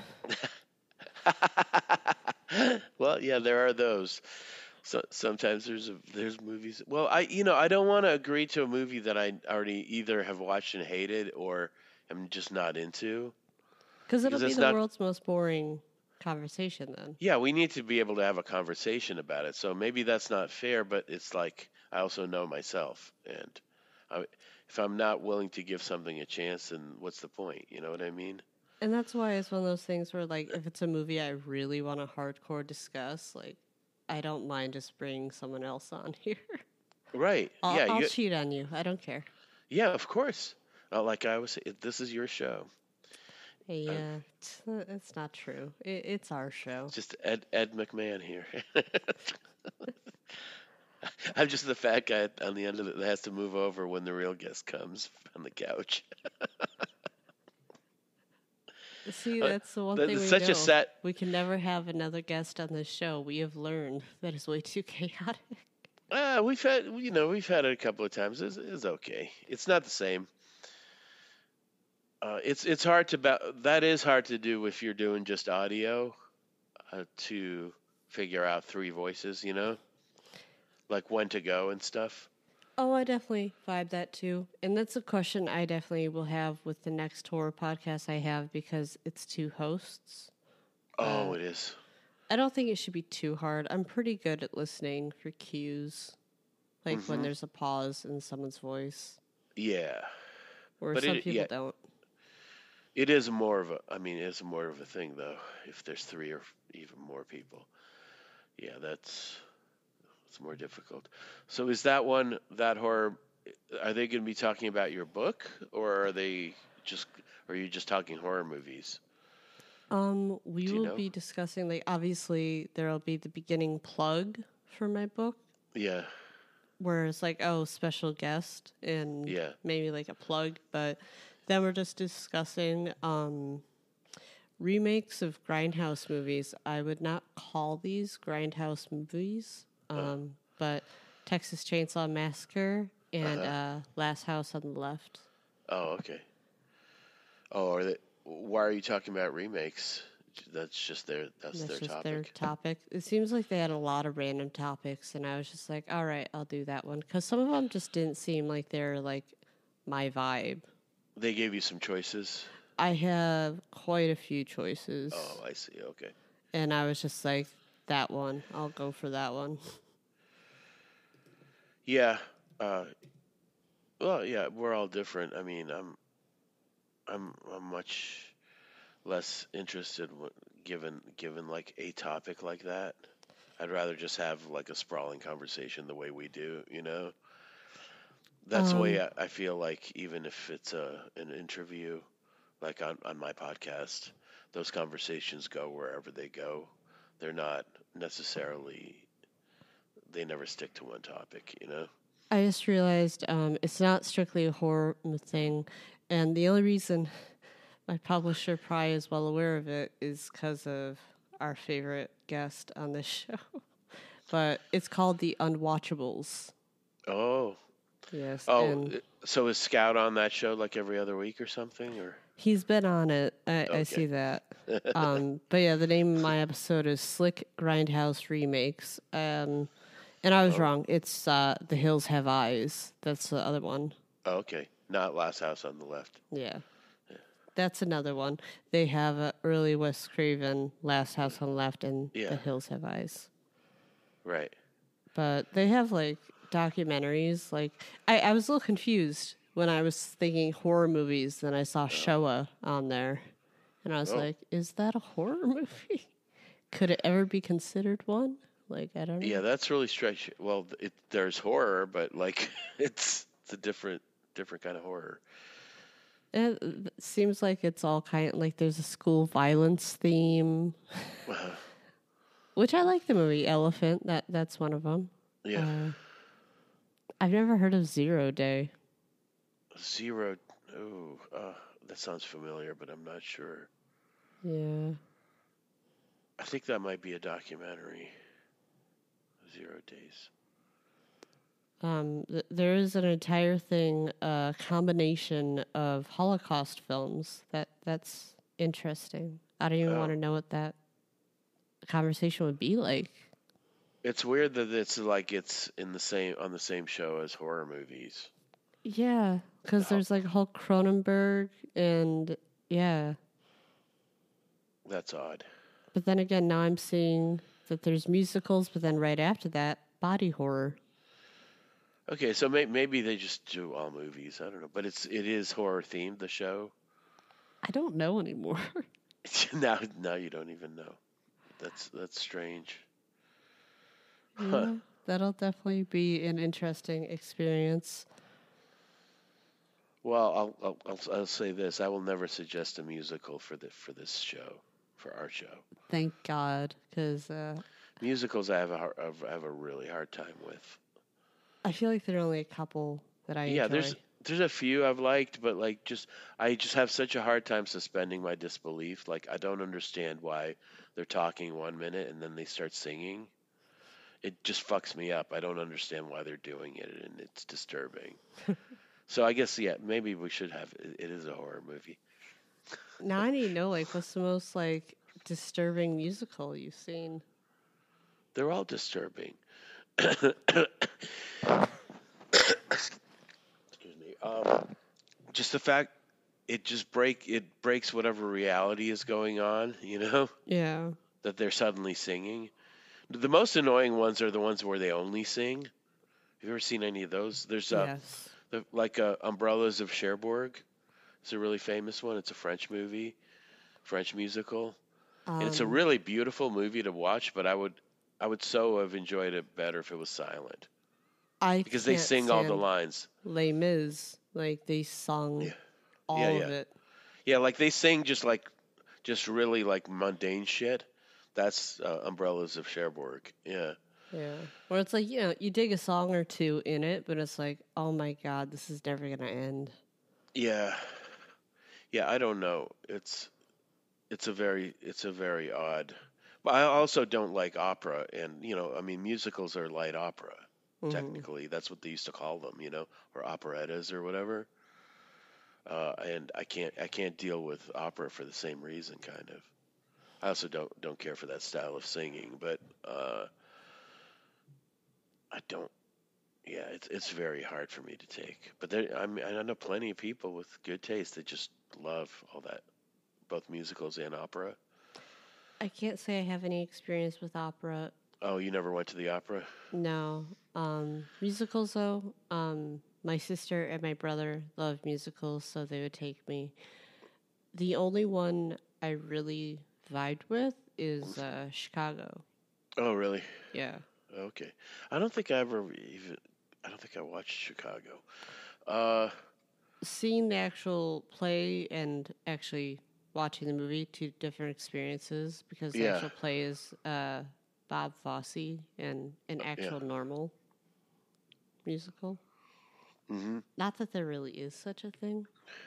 well, yeah, there are those. So sometimes there's movies. Well, I don't want to agree to a movie that I already either have watched and hated or am just not into. Because it'll Because be it's the not. world's most boring conversation then. Yeah, we need to be able to have a conversation about it. So maybe that's not fair, but it's like I also know myself, and if I'm not willing to give something a chance, then what's the point? You know what I mean? And that's why it's one of those things where, like, if it's a movie I really want to hardcore discuss, like, I don't mind just bringing someone else on here. Right. I'll cheat on you. I don't care. Yeah, of course. Like I was, this is your show. Yeah, it's not true. It's our show. It's just Ed McMahon here. I'm just the fat guy on the end of it that has to move over when the real guest comes on the couch. See, that's the one That's thing we such know. a set. We can never have another guest on this show. We have learned that is way too chaotic. We've had it a couple of times. It's okay. It's not the same. It's hard that is hard to do if you're doing just audio, to figure out three voices. Like when to go and stuff. Oh, I definitely vibe that too. And that's a question I definitely will have with the next horror podcast I have because it's two hosts. Oh, it is. I don't think it should be too hard. I'm pretty good at listening for cues, like when there's a pause in someone's voice, Yeah. or But some people don't. It is more of it's more of a thing though. If there's three or even more people, yeah, it's more difficult. So is that horror? Are they going to be talking about your book, or are you just talking horror movies? We will be discussing, like, obviously there'll be the beginning plug for my book. Yeah. Where it's like, oh, special guest and Yeah. maybe like a plug, but then we're just discussing remakes of Grindhouse movies. I would not call these Grindhouse movies, but Texas Chainsaw Massacre and Last House on the Left. Oh, okay. Oh, why are you talking about remakes? That's just their topic. It seems like they had a lot of random topics, and I was just like, all right, I'll do that one. Because some of them just didn't seem like they're like my vibe. They gave you some choices? I have quite a few choices. Oh, I see. Okay. And I was just like, that one. I'll go for that one. Yeah. Well, yeah, we're all different. I mean, I'm much less interested given like a topic like that. I'd rather just have like a sprawling conversation the way we do, you know. That's the way Um, I feel like even if it's an interview, like on my podcast, those conversations go wherever they go. They're not necessarily they never stick to one topic, you know. I just realized it's not strictly a horror thing, and the only reason my publisher probably is well aware of it is because of our favorite guest on this show. But it's called The Unwatchables. Oh, Yes, oh, and so is Scout on that show like every other week or something, or he's been on it. I okay, see that. But yeah, the name of my episode is Slick Grindhouse Remakes. And I was oh, wrong. It's The Hills Have Eyes. That's the other one. okay, not Last House on the Left. Yeah. That's another one. They have early Wes Craven, Last House on the Left, and The Yeah, Hills Have Eyes. right. But they have like documentaries. Like I was a little confused when I was thinking horror movies. Then I saw Showa on there, and I was Oh, like, "Is that a horror movie? Could it ever be considered one?" Like I don't yeah, know. that's really strange. Well, there's horror, but like it's a different kind of horror. It seems like it's all kind like there's a school violence theme, which I like the movie Elephant. That's one of them. Yeah, Uh, I've never heard of Zero Day. Zero. Oh, that sounds familiar, but I'm not sure. Yeah. I think that might be a documentary. 0 days. There is an entire thing, a combination of Holocaust films. That's interesting. I don't even want Oh, to know what that conversation would be like. it's weird that it's like it's in the same on the same show as horror movies. Yeah, because How there's like Hulk Cronenberg and yeah. that's odd. But then again, now I'm seeing that there's musicals, but then right after that, body horror. Okay, so maybe they just do all movies. I don't know, but it is horror themed. The show. I don't know anymore. Now you don't even know. That's strange. Huh. Yeah, that'll definitely be an interesting experience. Well, I'll say this: I will never suggest a musical for this show, for our show. Thank God, because Musicals, I have a really hard time with. I feel like there are only a couple that I Yeah, enjoy. there's a few I've liked, but like I just have such a hard time suspending my disbelief. Like I don't understand why they're talking 1 minute and then they start singing. It just fucks me up. I don't understand why they're doing it, and it's disturbing. So I guess yeah, maybe we should have it is a horror movie. Now I need to know, like, what's the most like disturbing musical you've seen? They're all disturbing. Excuse me. Just the fact it breaks whatever reality is going on. You know Yeah. that they're suddenly singing. The most annoying ones are the ones where they only sing. Have you ever seen any of those? There's Yes. like Umbrellas of Cherbourg. It's a really famous one. It's a French movie, French musical, and it's a Um, really beautiful movie to watch. But I would so have enjoyed it better if it was silent I because they can't sing all the stand lines. Les Mis. Like they sung Yeah, yeah, all of yeah, it. yeah. Like they sing just really like mundane shit. That's Umbrellas of Cherbourg. Yeah. Yeah. Where it's like, you dig a song or two in it, but it's like, oh my God, this is never gonna end. Yeah. Yeah, I don't know. It's a very odd. But I also don't like opera, and I mean musicals are light opera. Hmm. Technically, that's what they used to call them, or operettas or whatever. And I can't deal with opera for the same reason, kind of. I also don't care for that style of singing, but I don't. Yeah, it's very hard for me to take. But I know plenty of people with good taste that just love all that, both musicals and opera. I can't say I have any experience with opera. Oh, you never went to the opera? No. Musicals though. My sister and my brother love musicals, so they would take me. The only one I really vibed with is Chicago. Oh, really? Yeah. Okay. I don't think I ever even. I don't think I watched Chicago. Uh, Seeing the actual play and actually watching the movie, two different experiences because the yeah, actual play is Bob Fosse and an yeah. actual normal musical. Hmm. Not that there really is such a thing.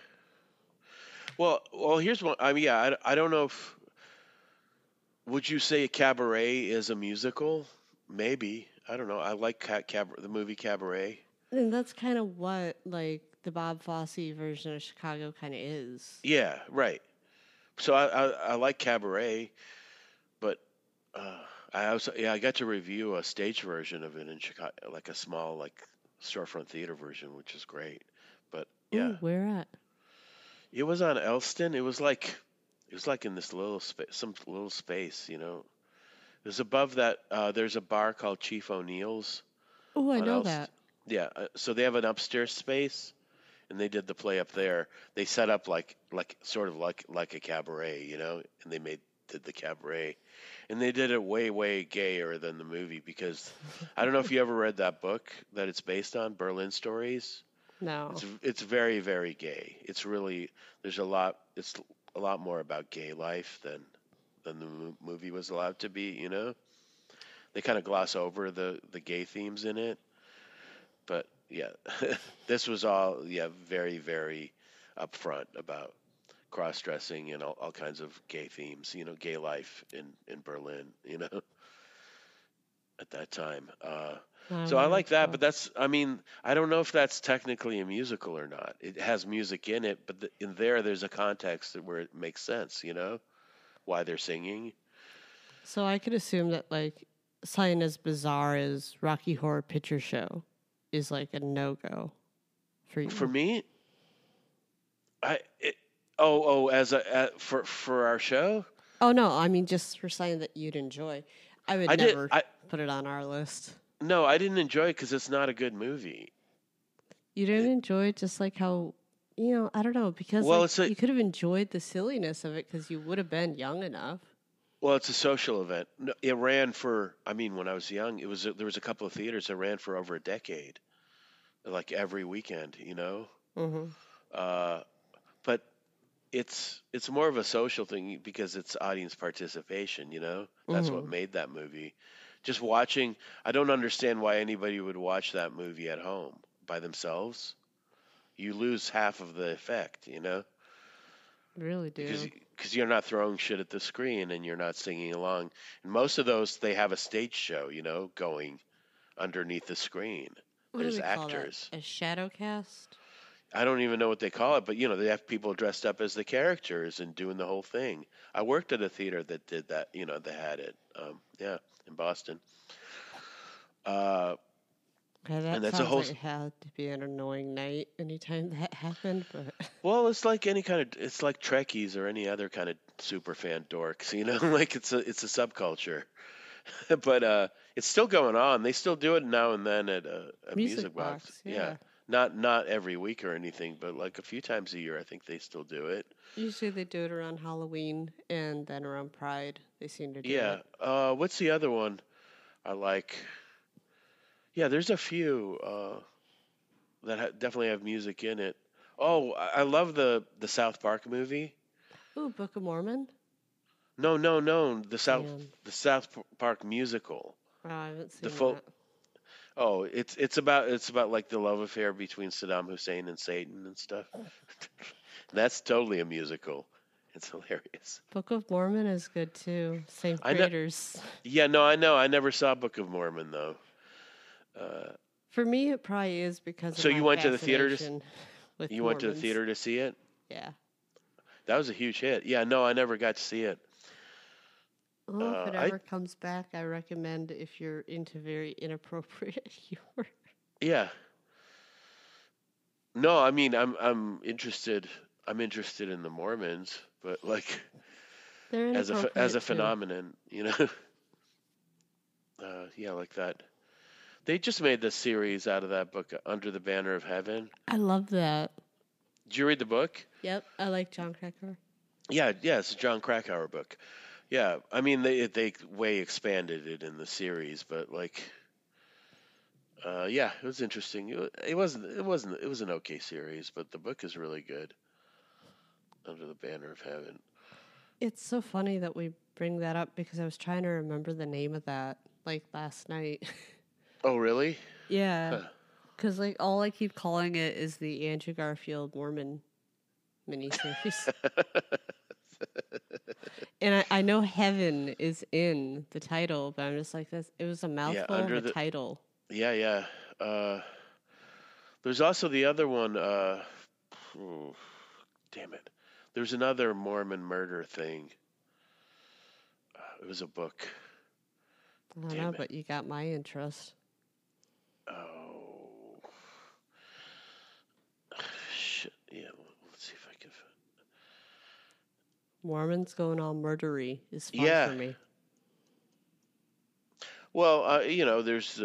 Well, here's one. I mean, yeah, I don't know if would you say Cabaret is a musical? Maybe. I don't know. I like the movie Cabaret. And that's kind of what like the Bob Fosse version of Chicago kind of is. Yeah, right. So I like Cabaret, but uh, I also I got to review a stage version of it in Chicago, like a small like storefront theater version, which is great. But yeah, Ooh, where at? it was on Elston. It was like in this some little space, you know. It was above that. There's a bar called Chief O'Neill's Oh, I on know Elston. that. Yeah, so they have an upstairs space, and they did the play up there. They set up like sort of like a cabaret, you know, and did the cabaret, and they did it way gayer than the movie because I don't know if you ever read that book that it's based on, Berlin Stories. No. It's very gay. It's really there's a lot. It's a lot more about gay life than the movie was allowed to be. You know, they kind of gloss over the gay themes in it, but yeah, this was all very upfront about cross dressing and all kinds of gay themes. You know, gay life in Berlin. You know, at that time. I So I wonder like that, before. but I mean, I don't know if that's technically a musical or not. It has music in it, but in there's a context where it makes sense, you know, why they're singing. So I could assume that like something as bizarre as Rocky Horror Picture Show is like a no go for For you. me, I, it, oh, for our show, Oh no, I mean just for something that you'd enjoy. I would never I, put it on our list. no, I didn't enjoy it because it's not a good movie. You didn't It, enjoy it just like how I don't know, because well, like it's a, you could have enjoyed the silliness of it because you would have been young enough. well, it's a social event. No, it ran for, I mean, when I was young, there was a couple of theaters that ran for over a decade, like every weekend, you know. Mm-hmm. Uh, but it's more of a social thing because it's audience participation, you know. That's what Mm-hmm. made that movie. Just watching, I don't understand why anybody would watch that movie at home by themselves. You lose half of the effect, you know, Really because do. you're not throwing shit at the screen and you're not singing along. And most of those they have a stage show, you know, going underneath the screen. What do There's we call that? actors. A shadow cast? I don't even know what they call it, but you know, they have people dressed up as the characters and doing the whole thing. I worked at a theater that did that. You know, they had it. Yeah, in Boston. Uh, Okay, and that that's a sounds whole. like it had to be an annoying night anytime that happened, but Well, it's like any kind of. It's like Trekkies or any other kind of super fan dorks. You know, like it's a subculture. But it's still going on. They still do it now and then at a Music music box. Box, Yeah, yeah. not every week or anything, but like a few times a year, I think they still do it. Usually they do it around Halloween and then around Pride. They seem to do Yeah. it. What's the other one I like? Yeah, there's a few that definitely have music in it. Oh, I love the South Park movie. Ooh, Book of Mormon? No, Damn. the South Park musical. Oh, I haven't The seen full. that. Oh, it's about like the love affair between Saddam Hussein and Satan and stuff. That's totally a musical. It's hilarious. Book of Mormon is good too. Same I know. creators. Yeah, no, I know. I never saw Book of Mormon though. Uh, For me, it probably is because of so my you went to the theater fascination with you went to the Mormons. theater to see it? Yeah. That was a huge hit. Yeah, no, I never got to see it. Well, if it I ever comes back, I recommend if you're into very inappropriate humor. yeah. No, I mean I'm interested. I'm interested in the Mormons, but like They're as a inappropriate too. phenomenon, you know. Yeah, like that. They just made this series out of that book, Under the Banner of Heaven. I love that. Did you read the book? Yep, I like John Krakauer. Yeah, it's a John Krakauer book. Yeah, I mean they way expanded it in the series, but like, yeah, it was interesting. It was an okay series, but the book is really good. Under the Banner of Heaven. It's so funny that we bring that up because I was trying to remember the name of that like last night. Oh, really? Yeah, Huh. because like all I keep calling it is the Andrew Garfield Mormon miniseries. And I know heaven is in the title, but I'm just like this. It was a Yeah, mouthful of a title. Yeah. There's also the other one. Damn it. There's another Mormon murder thing. It was a book. I don't Damn know, it. but you got my interest. Oh. Shit. Yeah, let's see if I can. Mormons going all murdery is fun Yeah. for me. Well, there's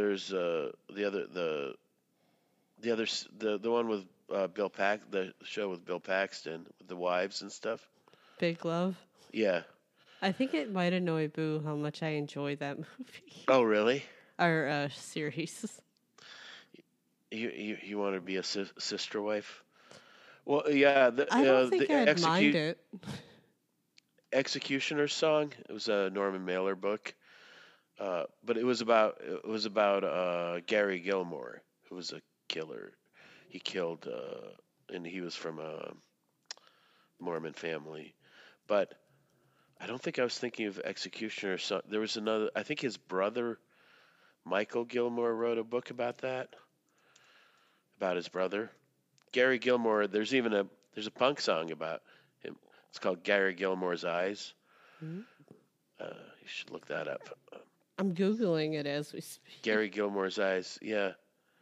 the one with the show with Bill Paxton with the wives and stuff. Big Love. Yeah. I think it might annoy Boo how much I enjoy that movie Oh, really? or series. You want to be a sister wife? Well, yeah. I don't think The I'd mind it. Executioner's Song. It was a Norman Mailer book, but it was about Gary Gilmore, who was a killer. He killed, and he was from a Mormon family. But I don't think I was thinking of Executioner's Song. There was another. I think his brother, Michael Gilmore, wrote a book about that. About his brother, Gary Gilmore. There's a punk song about him. It's called Gary Gilmore's Eyes. Mm-hmm. You should look that up. I'm Googling it as we speak. Gary Gilmore's Eyes. Yeah.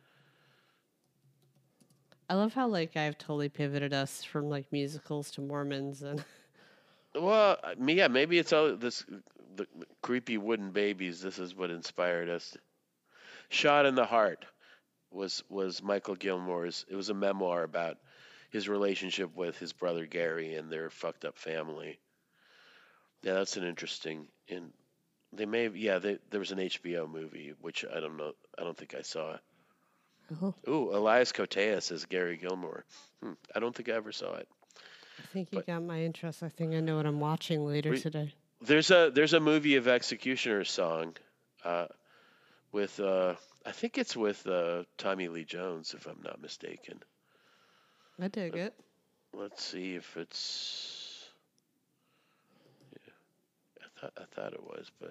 I love how like I've totally pivoted us from like musicals to Mormons and Well, yeah, maybe it's all the creepy wooden babies. This is what inspired us. Shot in the Heart was Michael Gilmore's. It was a memoir about his relationship with his brother Gary and their fucked up family. Yeah, that's an interesting. And they may have, yeah, there was an HBO movie which I don't know. I don't think I saw. oh, Ooh, Elias Koteas as Gary Gilmore. I don't think I ever saw it. I think you But got my interest. I think I know what I'm watching later today. there's a movie of Executioner's Song, with I think it's with Tommy Lee Jones, if I'm not mistaken. I dig it. Let's see if it's. Yeah, I thought it was, but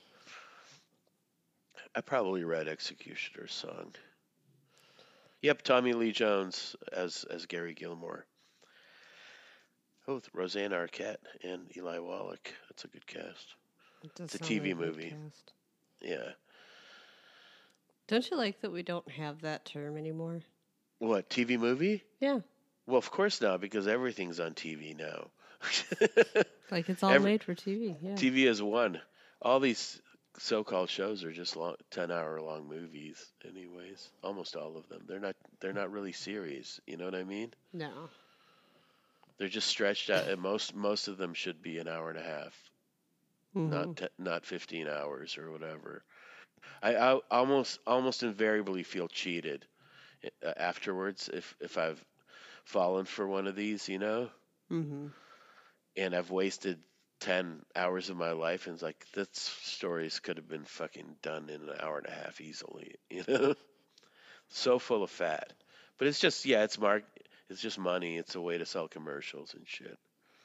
I probably read Executioner's Song. Yep, Tommy Lee Jones as Gary Gilmore. Oh, with Roseanne Arquette and Eli Wallach. That's a good cast. It's a TV movie. Cast. Yeah. Don't you like that we don't have that term anymore? What, TV movie? Yeah. Well, of course not, because everything's on TV now. Like it's all made for TV. Yeah. TV is one. All these so-called shows are just 10-hour long movies anyways. Almost all of them. They're not really series, you know what I mean? No. They're just stretched out, and most of them should be an hour and a half. Mm-hmm. Not 15 hours or whatever. I almost invariably feel cheated afterwards if I've fallen for one of these, you know? Mm-hmm. And I've wasted 10 hours of my life, and it's like, that stories could have been fucking done in an hour and a half easily, you know? So full of fat. But it's just, yeah, it's just money. It's a way to sell commercials and shit.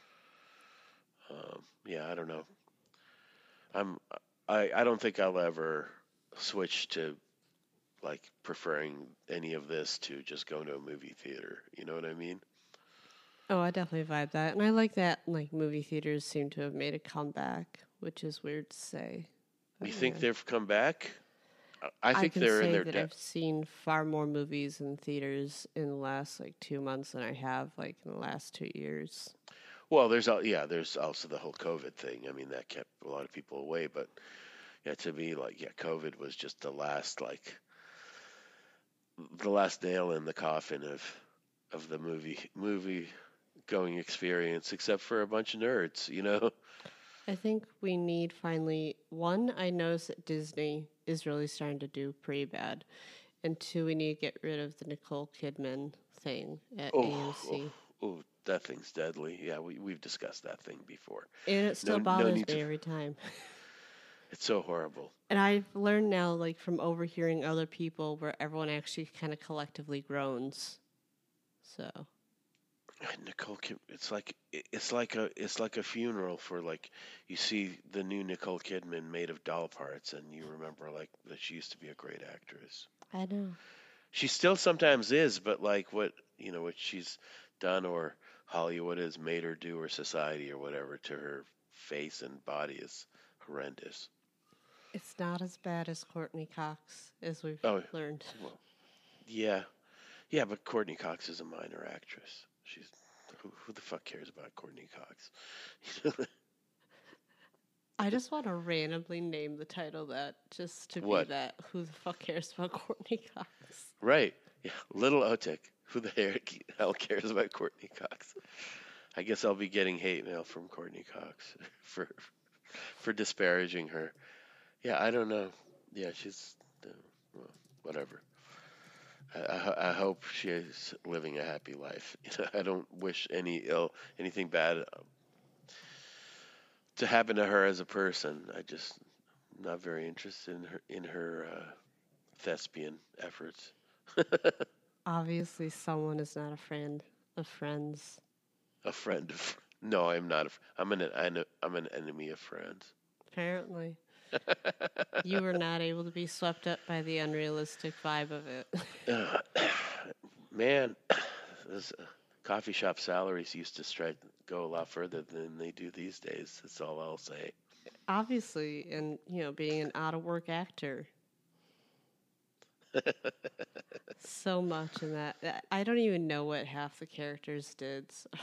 Yeah, I don't know. I don't think I'll ever switch to like preferring any of this to just going to a movie theater. You know what I mean? Oh, I definitely vibe that. And I like that like movie theaters seem to have made a comeback, which is weird to say. But you think they've come back? I think can they're say in their that I've seen far more movies in theaters in the last like 2 months than I have like in the last 2 years. Well, there's also the whole COVID thing. I mean, that kept a lot of people away, but yeah, to me, like, yeah, COVID was just the last like the last nail in the coffin of the movie going experience, except for a bunch of nerds, you know. I think we need finally one. I noticed that Disney is really starting to do pretty bad, and two, we need to get rid of the Nicole Kidman thing at Oh, oh, AMC, oh, that thing's deadly. Yeah, we've discussed that thing before. and it No, still no bothers need to. me every time. It's so horrible. And I've learned now, like from overhearing other people, where everyone actually kind of collectively groans. So Nicole Kid, it's like a funeral for like you see the new Nicole Kidman made of doll parts, and you remember like that she used to be a great actress. I know. She still sometimes is, but like what she's done or Hollywood has made her do or society or whatever to her face and body is horrendous. It's not as bad as Courtney Cox, as we've Oh, learned. well, yeah, yeah, but Courtney Cox is a minor actress. She's who the fuck cares about Courtney Cox? I just want to randomly name the title that, just to be What? that. Who the fuck cares about Courtney Cox? Right. Yeah, Little Otik. Who the hell cares about Courtney Cox? I guess I'll be getting hate mail from Courtney Cox for disparaging her. Yeah, I don't know. Yeah, she's well, whatever. I hope she is living a happy life. I don't wish anything bad to happen to her as a person. I just not very interested in her thespian efforts. Obviously, someone is not a friend of friends. A friend of no, I'm not. I'm an enemy of friends. Apparently, you were not able to be swept up by the unrealistic vibe of it. Man, those coffee shop salaries used to go a lot further than they do these days. That's all I'll say. Obviously, and being an out of work actor, so much in that I don't even know what half the characters did. So.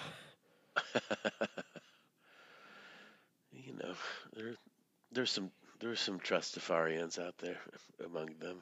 You know, there there's some Trustafarians out there among them.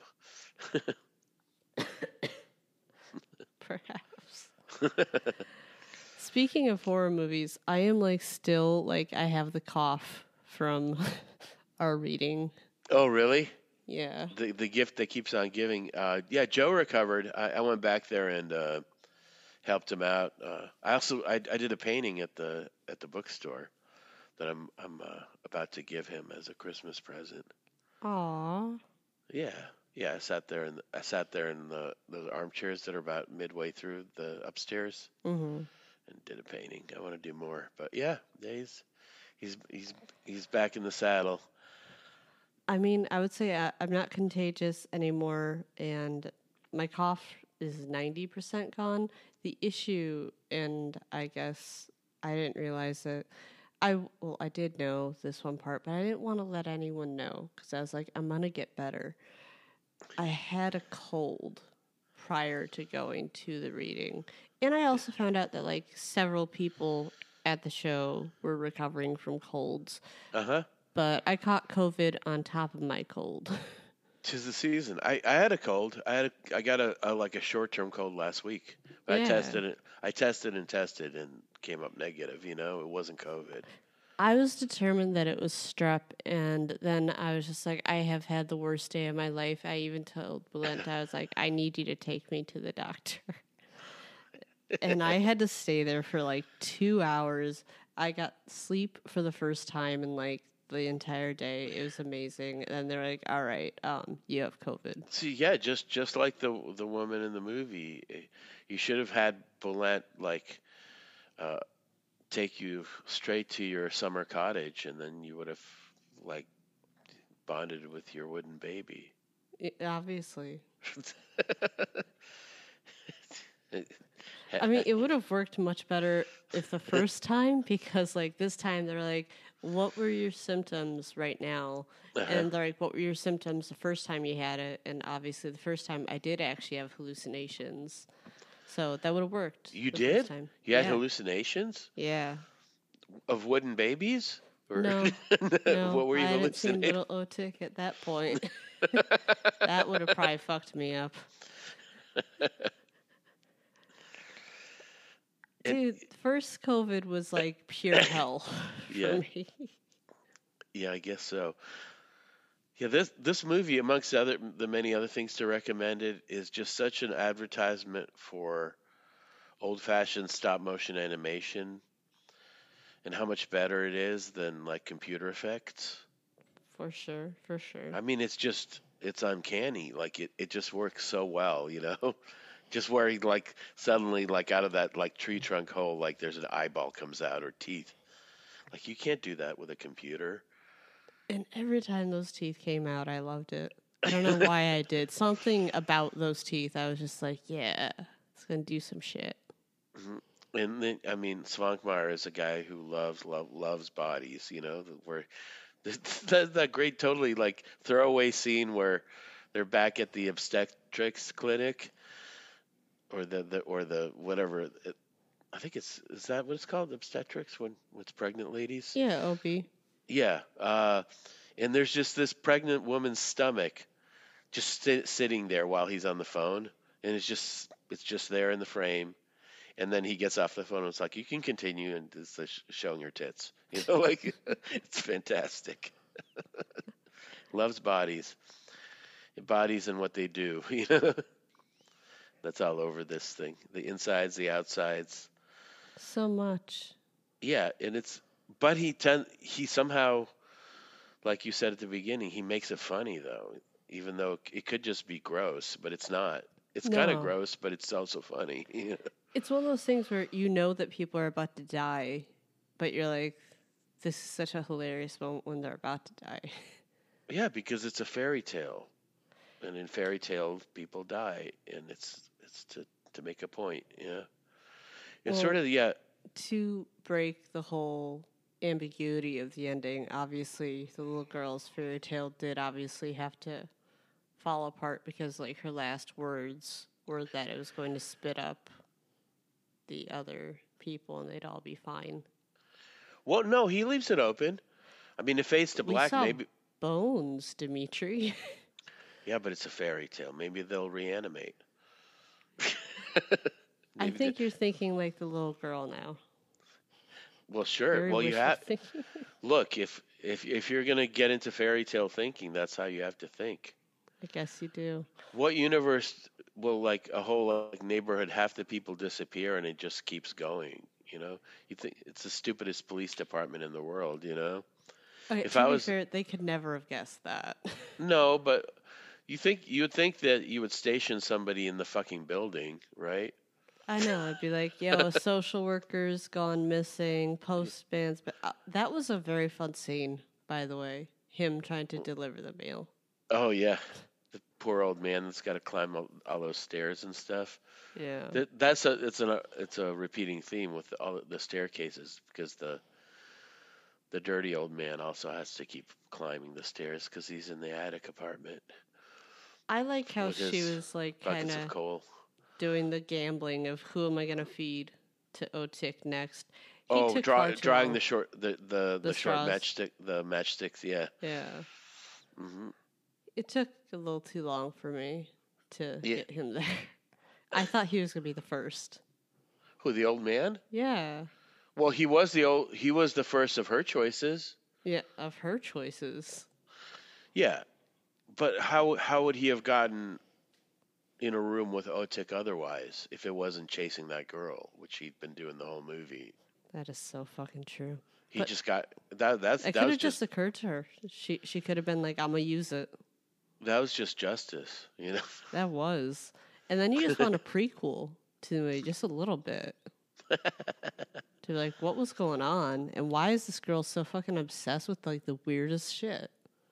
Perhaps. Speaking of horror movies, I am still I have the cough from our reading. Oh, really? Yeah. The gift that keeps on giving. Yeah, Joe recovered. I went back there and helped him out. I did a painting at the bookstore that I'm about to give him as a Christmas present. Aw. Yeah, yeah. I sat there in those armchairs that are about midway through the upstairs Mm-hmm. and did a painting. I want to do more, but yeah, he's back in the saddle. I mean, I would say I'm not contagious anymore, and my cough is 90% gone. The issue, and I guess I didn't realize it. I did know this one part, but I didn't want to let anyone know because I was like, I'm gonna get better. I had a cold prior to going to the reading, and I also found out that several people at the show were recovering from colds. Uh-huh. But I caught COVID on top of my cold. 'Tis the season. I had a cold. I got a short-term cold last week. But Yeah. I tested and came up negative. It wasn't COVID. I was determined that it was strep, and then I was just like, I have had the worst day of my life. I even told Belenta, I was like, I need you to take me to the doctor. And I had to stay there for 2 hours. I got sleep for the first time in the entire day. It was amazing. And they're like, all right, you have COVID. See, yeah, just like the woman in the movie, you should have had Bulent take you straight to your summer cottage, and then you would have bonded with your wooden baby. Obviously. I mean, it would have worked much better if the first time, because this time they're like, what were your symptoms right now? And they're like, what were your symptoms the first time you had it? And obviously the first time I did actually have hallucinations. So that would have worked. You the did? First time. You had hallucinations? Yeah. Of wooden babies? Or No. What were you I hadn't seen hallucinating? Little Otik at that point. That would have probably fucked me up. And Dude, first COVID was like pure hell for yeah, me. yeah, I guess so. Yeah, this movie, amongst the many other things to recommend it, is just such an advertisement for old-fashioned stop-motion animation and how much better it is than like computer effects. For sure, for sure. I mean, it's uncanny. Like it just works so well, you know? Just where he like suddenly like out of that like tree trunk hole like there's an eyeball comes out or teeth. Like you can't do that with a computer. And every time those teeth came out, I loved it. I don't know why I did. Something about those teeth, I was just like, yeah, it's going to do some shit. Mhm. And then I mean Svankmajer is a guy who loves bodies, you know, where that great totally like throwaway scene where they're back at the obstetrics clinic or the whatever I think is that what it's called, obstetrics, when it's pregnant ladies? Yeah, OB. Yeah. And there's just this pregnant woman's stomach just sitting there while he's on the phone, and it's just there in the frame. And then he gets off the phone and it's like, you can continue, and it's showing your tits. You know, like it's fantastic. Loves bodies and what they do. You know, that's all over this thing. The insides, the outsides. So much. Yeah, and but he somehow, like you said at the beginning, he makes it funny though, even though it could just be gross, but it's not. It's kind of No. gross, but it's also funny. It's one of those things where you know that people are about to die, but you're like, this is such a hilarious moment when they're about to die. Yeah, because it's a fairy tale, and in fairy tales, people die, and it's to make a point. Yeah, it's Well, sort of yeah. to break the whole ambiguity of the ending, obviously the little girl's fairy tale did obviously have to fall apart because like her last words were that it was going to spit up the other people and they'd all be fine. Well, no, he leaves it open. I mean, it fades to We black. saw Maybe bones, Dimitri. yeah, but it's a fairy tale. Maybe they'll reanimate. I Maybe they. think you're thinking like the little girl now. Well, sure. Very Well, you wishful have thinking. look if you're gonna get into fairy tale thinking, that's how you have to think. I guess you do. What universe will like a whole like neighborhood half the people disappear and it just keeps going? You know, you think it's the stupidest police department in the world. You know, Okay, if to I be was fair, they could never have guessed that. no, but you would think that you would station somebody in the fucking building, right? I know. I'd be like, yo, a social worker's gone missing, postman's. But that was a very fun scene, by the way. Him trying to deliver the mail. Oh yeah, the poor old man that's got to climb all those stairs and stuff. Yeah. It's a repeating theme with all the staircases because the dirty old man also has to keep climbing the stairs because he's in the attic apartment I like how with she his was like kind buckets of of coal. doing the gambling of who am I going to feed to Otik next. He Oh, took far too drawing long. the The short straws. matchsticks. Yeah. Yeah. hmm It took a little too long for me to Yeah. get him there. I thought he was going to be the first. Who, the old man? Yeah. Well, he was the first of her choices. Yeah, of her choices. Yeah, but how would he have gotten in a room with Otik otherwise if it wasn't chasing that girl, which he'd been doing the whole movie? That is so fucking true. He But just got that. it That could was have just occurred to her. She could have been like, I'm gonna use it. that was just justice, you know. That was. And then you just want a prequel to me just a little bit. To be like, what was going on? And why is this girl so fucking obsessed with like the weirdest shit?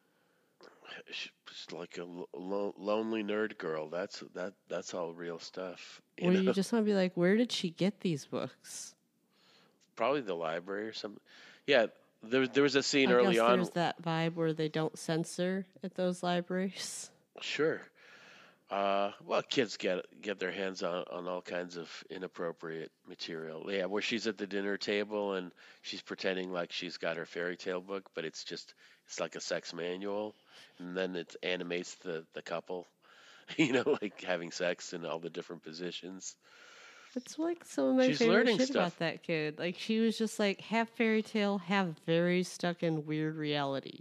She's like a lonely nerd girl. That's all real stuff. Or you just want to be like, where did she get these books? Probably the library or something. Yeah, there was a scene I early guess on. there's that vibe where they don't censor at those libraries. Sure. Well, kids get their hands on all kinds of inappropriate material. Yeah, where she's at the dinner table and she's pretending like she's got her fairy tale book, but it's like a sex manual, and then it animates the couple. like having sex in all the different positions. It's like some of my She's favorite learning shit about stuff. that kid. Like she was just like half fairy tale, half very stuck in weird reality.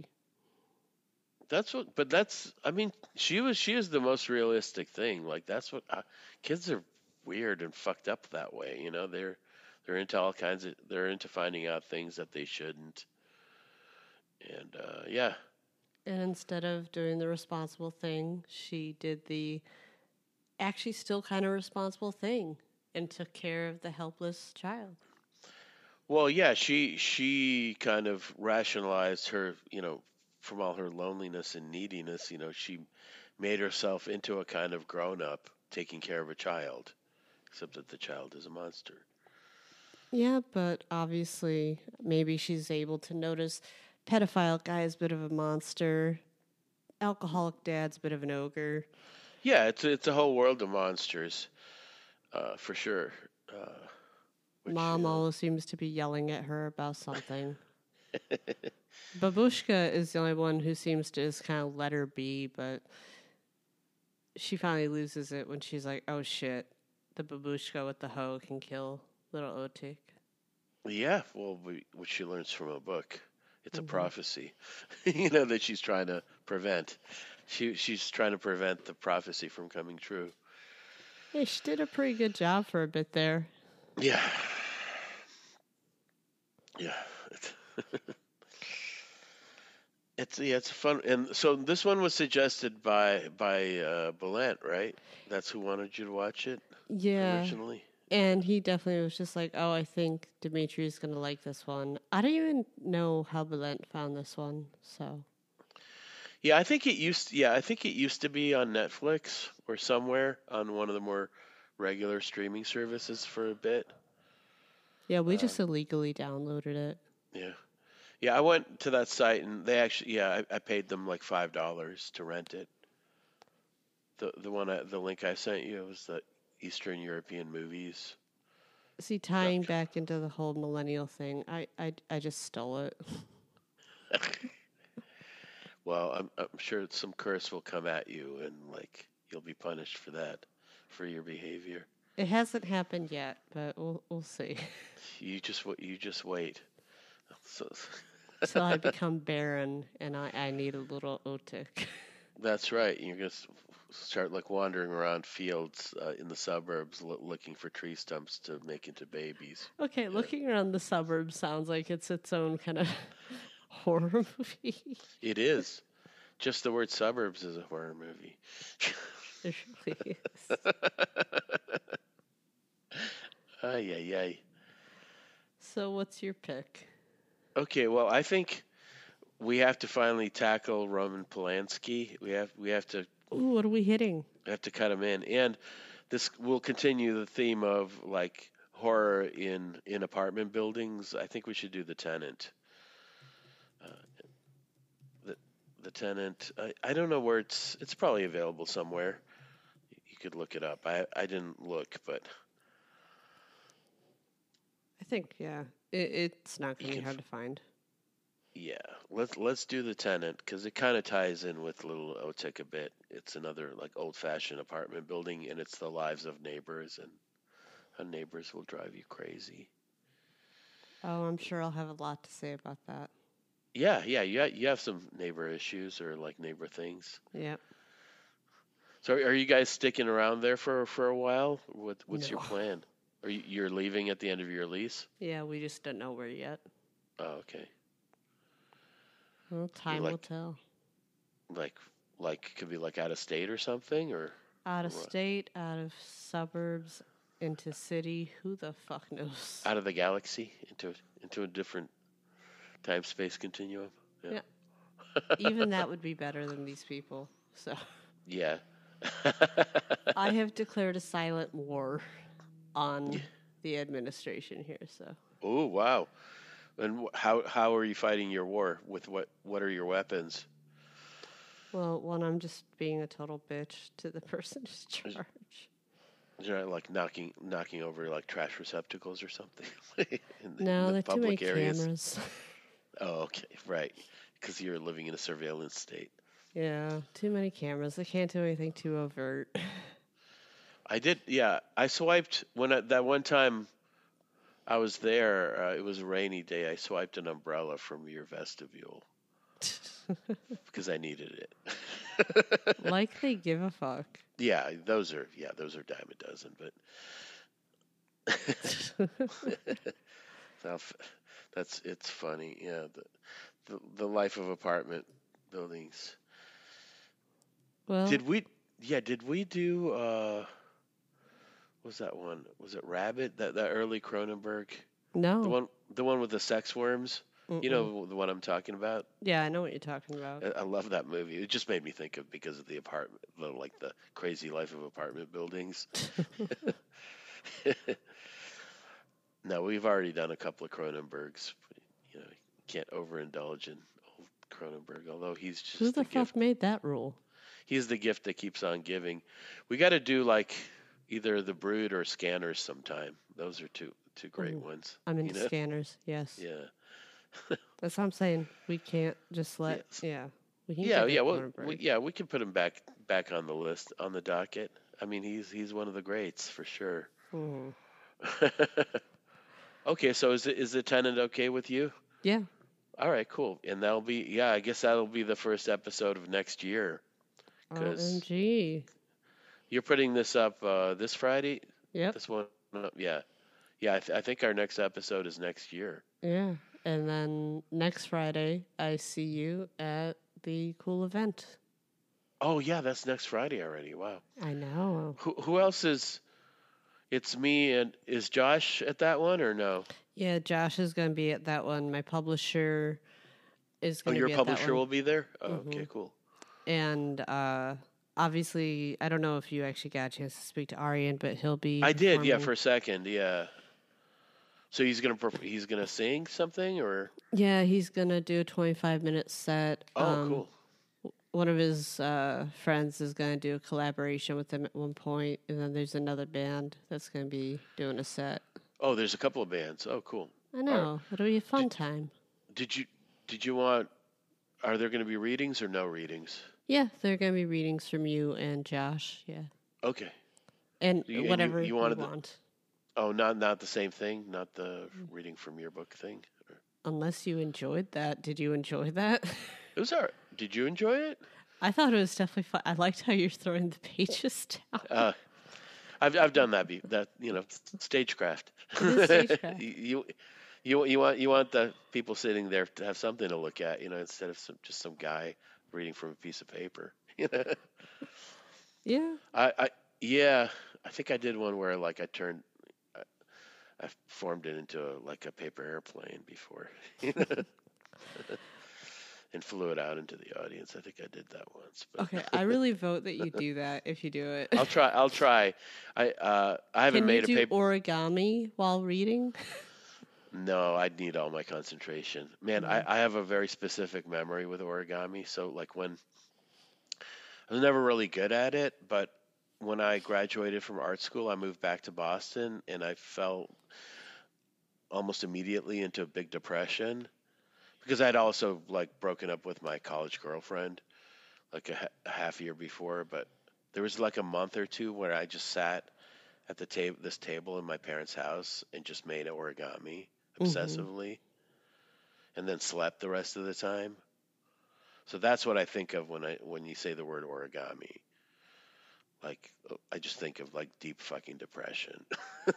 But that's, I mean, she is the most realistic thing. Like that's what kids are weird and fucked up that way. They're into all kinds of, they're into finding out things that they shouldn't. And yeah, And instead of doing the responsible thing, she did the actually still kind of responsible thing and took care of the helpless child. well, yeah, she kind of rationalized her, from all her loneliness and neediness. She made herself into a kind of grown up taking care of a child, except that the child is a monster. Yeah, but obviously, maybe she's able to notice pedophile guy's a bit of a monster, alcoholic dad's a bit of an ogre. Yeah, it's a whole world of monsters, for sure. Uh, which Mom always seems to be yelling at her about something. Babushka is the only one who seems to just kind of let her be, but she finally loses it when she's like, oh shit, the babushka with the hoe can kill little Otik. Yeah, well, which she learns from a book. It's a Mm-hmm. prophecy, that she's trying to prevent. She's trying to prevent the prophecy from coming true. Yeah, she did a pretty good job for a bit there. Yeah, yeah. It's, it's fun, and so this one was suggested by Belant, right? That's who wanted you to watch it Yeah, originally. and he definitely was just like, oh, I think Dimitri's going to like this one. I don't even know how Belent found this one, so. Yeah, I think it used. Yeah, I think it used to be on Netflix or somewhere on one of the more regular streaming services for a bit. Yeah, we just Um, illegally downloaded it. yeah, yeah. I went to that site and they actually, yeah, I paid them like $5 to rent it. The link I sent you was the Eastern European movies. See, Dot tying back into the whole millennial thing, I just stole it. Well, I'm sure some curse will come at you and like you'll be punished for that, for your behavior. It hasn't happened yet, but we'll see. You just wait. So, Till I become barren and I need a little Otik. that's right. You're gonna start like wandering around fields in the suburbs, looking for tree stumps to make into babies. Okay, Yeah. looking around the suburbs sounds like it's its own kind of horror movie. It is. Just the word suburbs is a horror movie. It really is. Ay, ay, ay. So, what's your pick? Okay, well, I think we have to finally tackle Roman Polanski. Ooh, what are we hitting? We have to cut him in, and this will continue the theme of like horror in apartment buildings. I think we should do The Tenant. Uh, the The Tenant. I don't know where it's probably available somewhere. You could look it up. I didn't look, but I think, yeah, it's not you going to be can. hard to find. Yeah, let's do The Tenant because it kind of ties in with Little Otik a bit. It's another like old-fashioned apartment building, and it's the lives of neighbors and how neighbors will drive you crazy. Oh, I'm sure I'll have a lot to say about that. Yeah, you have some neighbor issues or like neighbor things. Yep. So are you guys sticking around there for a while? What's your No. plan? You're leaving at the end of your lease? Yeah, we just don't know where yet. Oh, okay. Well, You're time will tell. like like could be like out of state or something Out or of what? state, out of suburbs, into city. Who the fuck knows? Out of the galaxy into a different time space continuum. Yeah. Yeah. Even that would be better than these people. So Yeah. I have declared a silent war on the administration here. So Oh, wow. And how are you fighting your war? With what are your weapons? well, one, I'm just being a total bitch to the person in Is, charge. is there like knocking over like trash receptacles or something in No, the there are too many public areas? cameras. Oh, okay, right. Because you're living in a surveillance state. Yeah, too many cameras. I can't do anything too overt. I did, yeah. I swiped that one time I was there. It was a rainy day. I swiped an umbrella from your vestibule because I needed it. Like they give a fuck. Yeah, those are dime a dozen. But it's funny. Yeah, the life of apartment buildings. Well, Did we do what was that one? Was it Rabbit? That early Cronenberg? The no. one the one with the sex worms? You Mm-mm. know the one I'm talking about? Yeah, I know what you're talking about. I love that movie. It just made me think of because of the apartment, like the crazy life of apartment buildings. No, we've already done a couple of Cronenbergs. You know, can't overindulge in old Cronenberg, although he's Who just the the fuck gift. made that rule? He's the gift that keeps on giving. We got to do like either The Brood or Scanners sometime. Those are two great Ooh, ones. I'm You into know? scanners. Yes, Yeah. that's what I'm saying. We can't just let. Yes. Yeah, we can Yeah. give Yeah. it Well, Cronenberg. we can put him back on the list on the docket. I mean, he's one of the greats for sure. Hmm. Okay. So is the tenant okay with you? Yeah. All right. Cool. And that'll be I guess that'll be the first episode of next year because OMG. you're putting this up this Friday. Yep. This one. Yeah. Yeah. I think our next episode is next year. Yeah. And then next Friday, I see you at the cool event. Oh yeah, that's next Friday already. Wow. I know. Who else is? It's me and is Josh at that one or no? Yeah, Josh is going to be at that one. My publisher is Oh, going to your be at that publisher one. will be there. Oh, Hmm. okay, cool. And obviously, I don't know if you actually got a chance to speak to Aryan, but he'll be I did, yeah, performing. for a second, yeah. So he's gonna sing something or? Yeah, he's going to do a 25-minute set. Oh, cool. One of his friends is going to do a collaboration with him at one point, and then there's another band that's going to be doing a set. Oh, there's a couple of bands. Oh, cool. I know. It'll be a fun time. Did you want? Are there going to be readings or no readings? Yeah, there are going to be readings from you and Josh. Yeah. Okay. And You- and whatever you you wanted the- want. Oh, not the same thing, not the reading from your book thing. Unless you enjoyed that. Did you enjoy that? It was alright. Did you enjoy it? I thought it was definitely fun. I liked how you're throwing the pages down. I've done that. Stagecraft. It is stagecraft. You want the people sitting there to have something to look at, instead of just some guy reading from a piece of paper. Yeah. Yeah, I think I did one where like I formed it into like a paper airplane before, and flew it out into the audience. I think I did that once. But Okay, I really vote that you do that if you do it. I'll try. I haven't Can you made a do paper. origami while reading? No, I'd need all my concentration. Man, I have a very specific memory with origami. So, like, when I was never really good at it, but when I graduated from art school, I moved back to Boston and I fell almost immediately into a big depression because I'd also, like, broken up with my college girlfriend like a half year before. But there was like a month or two where I just sat at this table in my parents' house and just made origami obsessively, and then slept the rest of the time. So that's what I think of when you say the word origami. Like I just think of like deep fucking depression.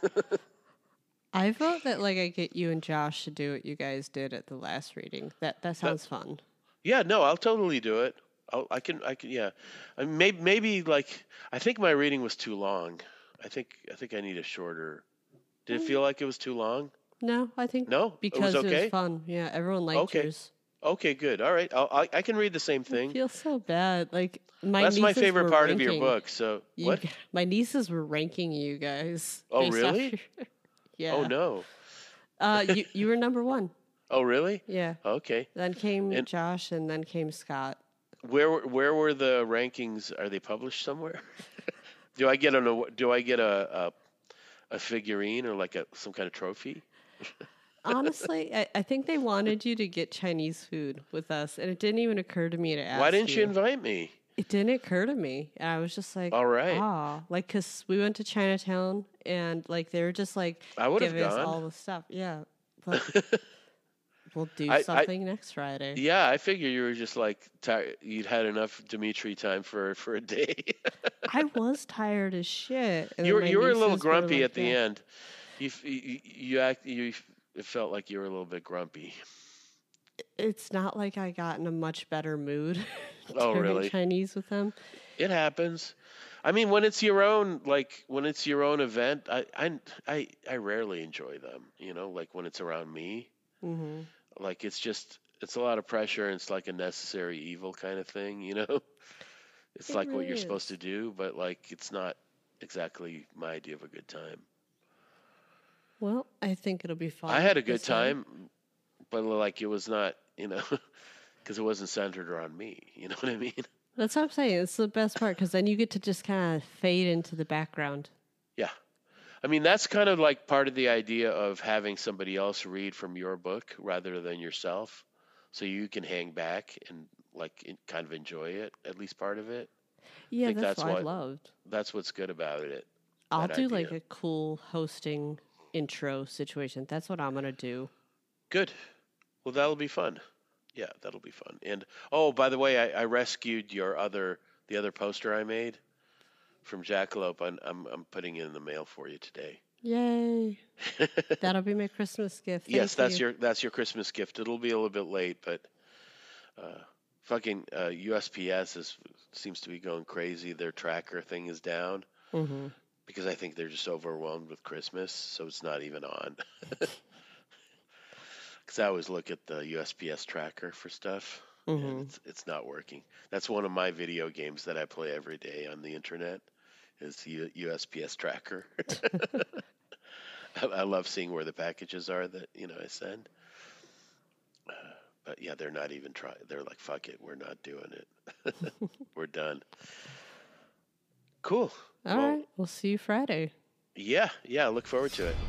I vote that like I get you and Josh to do what you guys did at the last reading. That sounds fun. Yeah, no, I'll totally do it. I can, yeah. Maybe like I think my reading was too long. I think I need a shorter. Did it feel like it was too long? No, I think No, because it was okay. fun. Yeah, everyone liked Okay. yours. Okay, good. All right, I can read the same I thing. feel so bad. Like my That's my nieces favorite were part of your ranking book. So you what? g- My nieces were ranking you guys. Oh, based off really? your- yeah. Oh no. You were number one. Oh really? Yeah. Okay. Then came And- Josh, and then came Scott. Where were the rankings? Are they published somewhere? Do I get a figurine or like some kind of trophy? Honestly, I think they wanted you to get Chinese food with us, and it didn't even occur to me to ask Why didn't you you. invite me? It didn't occur to me. And I was just like, All right. like, because we went to Chinatown, and, like, they were just, like, I would have giving us gone. all the stuff. Yeah. But we'll do I something next Friday. yeah, I figure you were just like tired. You'd had enough Dimitri time for a day. I was tired as shit. And You then were my you were a little nieces were grumpy like, at the yeah. end. It felt like you were a little bit grumpy. It's not like I got in a much better mood Oh, during really? Chinese with them. It happens. I mean, when it's your own, when it's your own event, I rarely enjoy them. You know, like when it's around me, Mm-hmm. like it's a lot of pressure and it's like a necessary evil kind of thing. You know, it's It like what really you're supposed to is. do, but like it's not exactly my idea of a good time. Well, I think it'll be fun. I had a good this time. time, but like it was not, because it wasn't centered around me. You know what I mean? That's what I'm saying. It's the best part because then you get to just kind of fade into the background. Yeah. I mean, that's kind of like part of the idea of having somebody else read from your book rather than yourself. So you can hang back and kind of enjoy it, at least part of it. I Yeah, think that's what I loved. that's what's good about it. I'll That do like idea. a cool hosting intro situation. That's what I'm going to do. Good. Well, that'll be fun. Yeah, that'll be fun. And oh, by the way, I rescued the other poster I made from Jackalope. I'm putting it in the mail for you today. Yay. That'll be my Christmas gift. Yes, Thank you. that's your Christmas gift. It'll be a little bit late, but fucking USPS seems to be going crazy. Their tracker thing is down Mm-hmm. because I think they're just overwhelmed with Christmas, so it's not even on. Because I always look at the USPS tracker for stuff, and Mm-hmm. it's not working. That's one of my video games that I play every day on the internet. Is the USPS tracker. I love seeing where the packages are that I send. But yeah, they're not even trying. They're like, "Fuck it, we're not doing it. We're done." Cool. All Well, right. We'll see you Friday. yeah, look forward to it.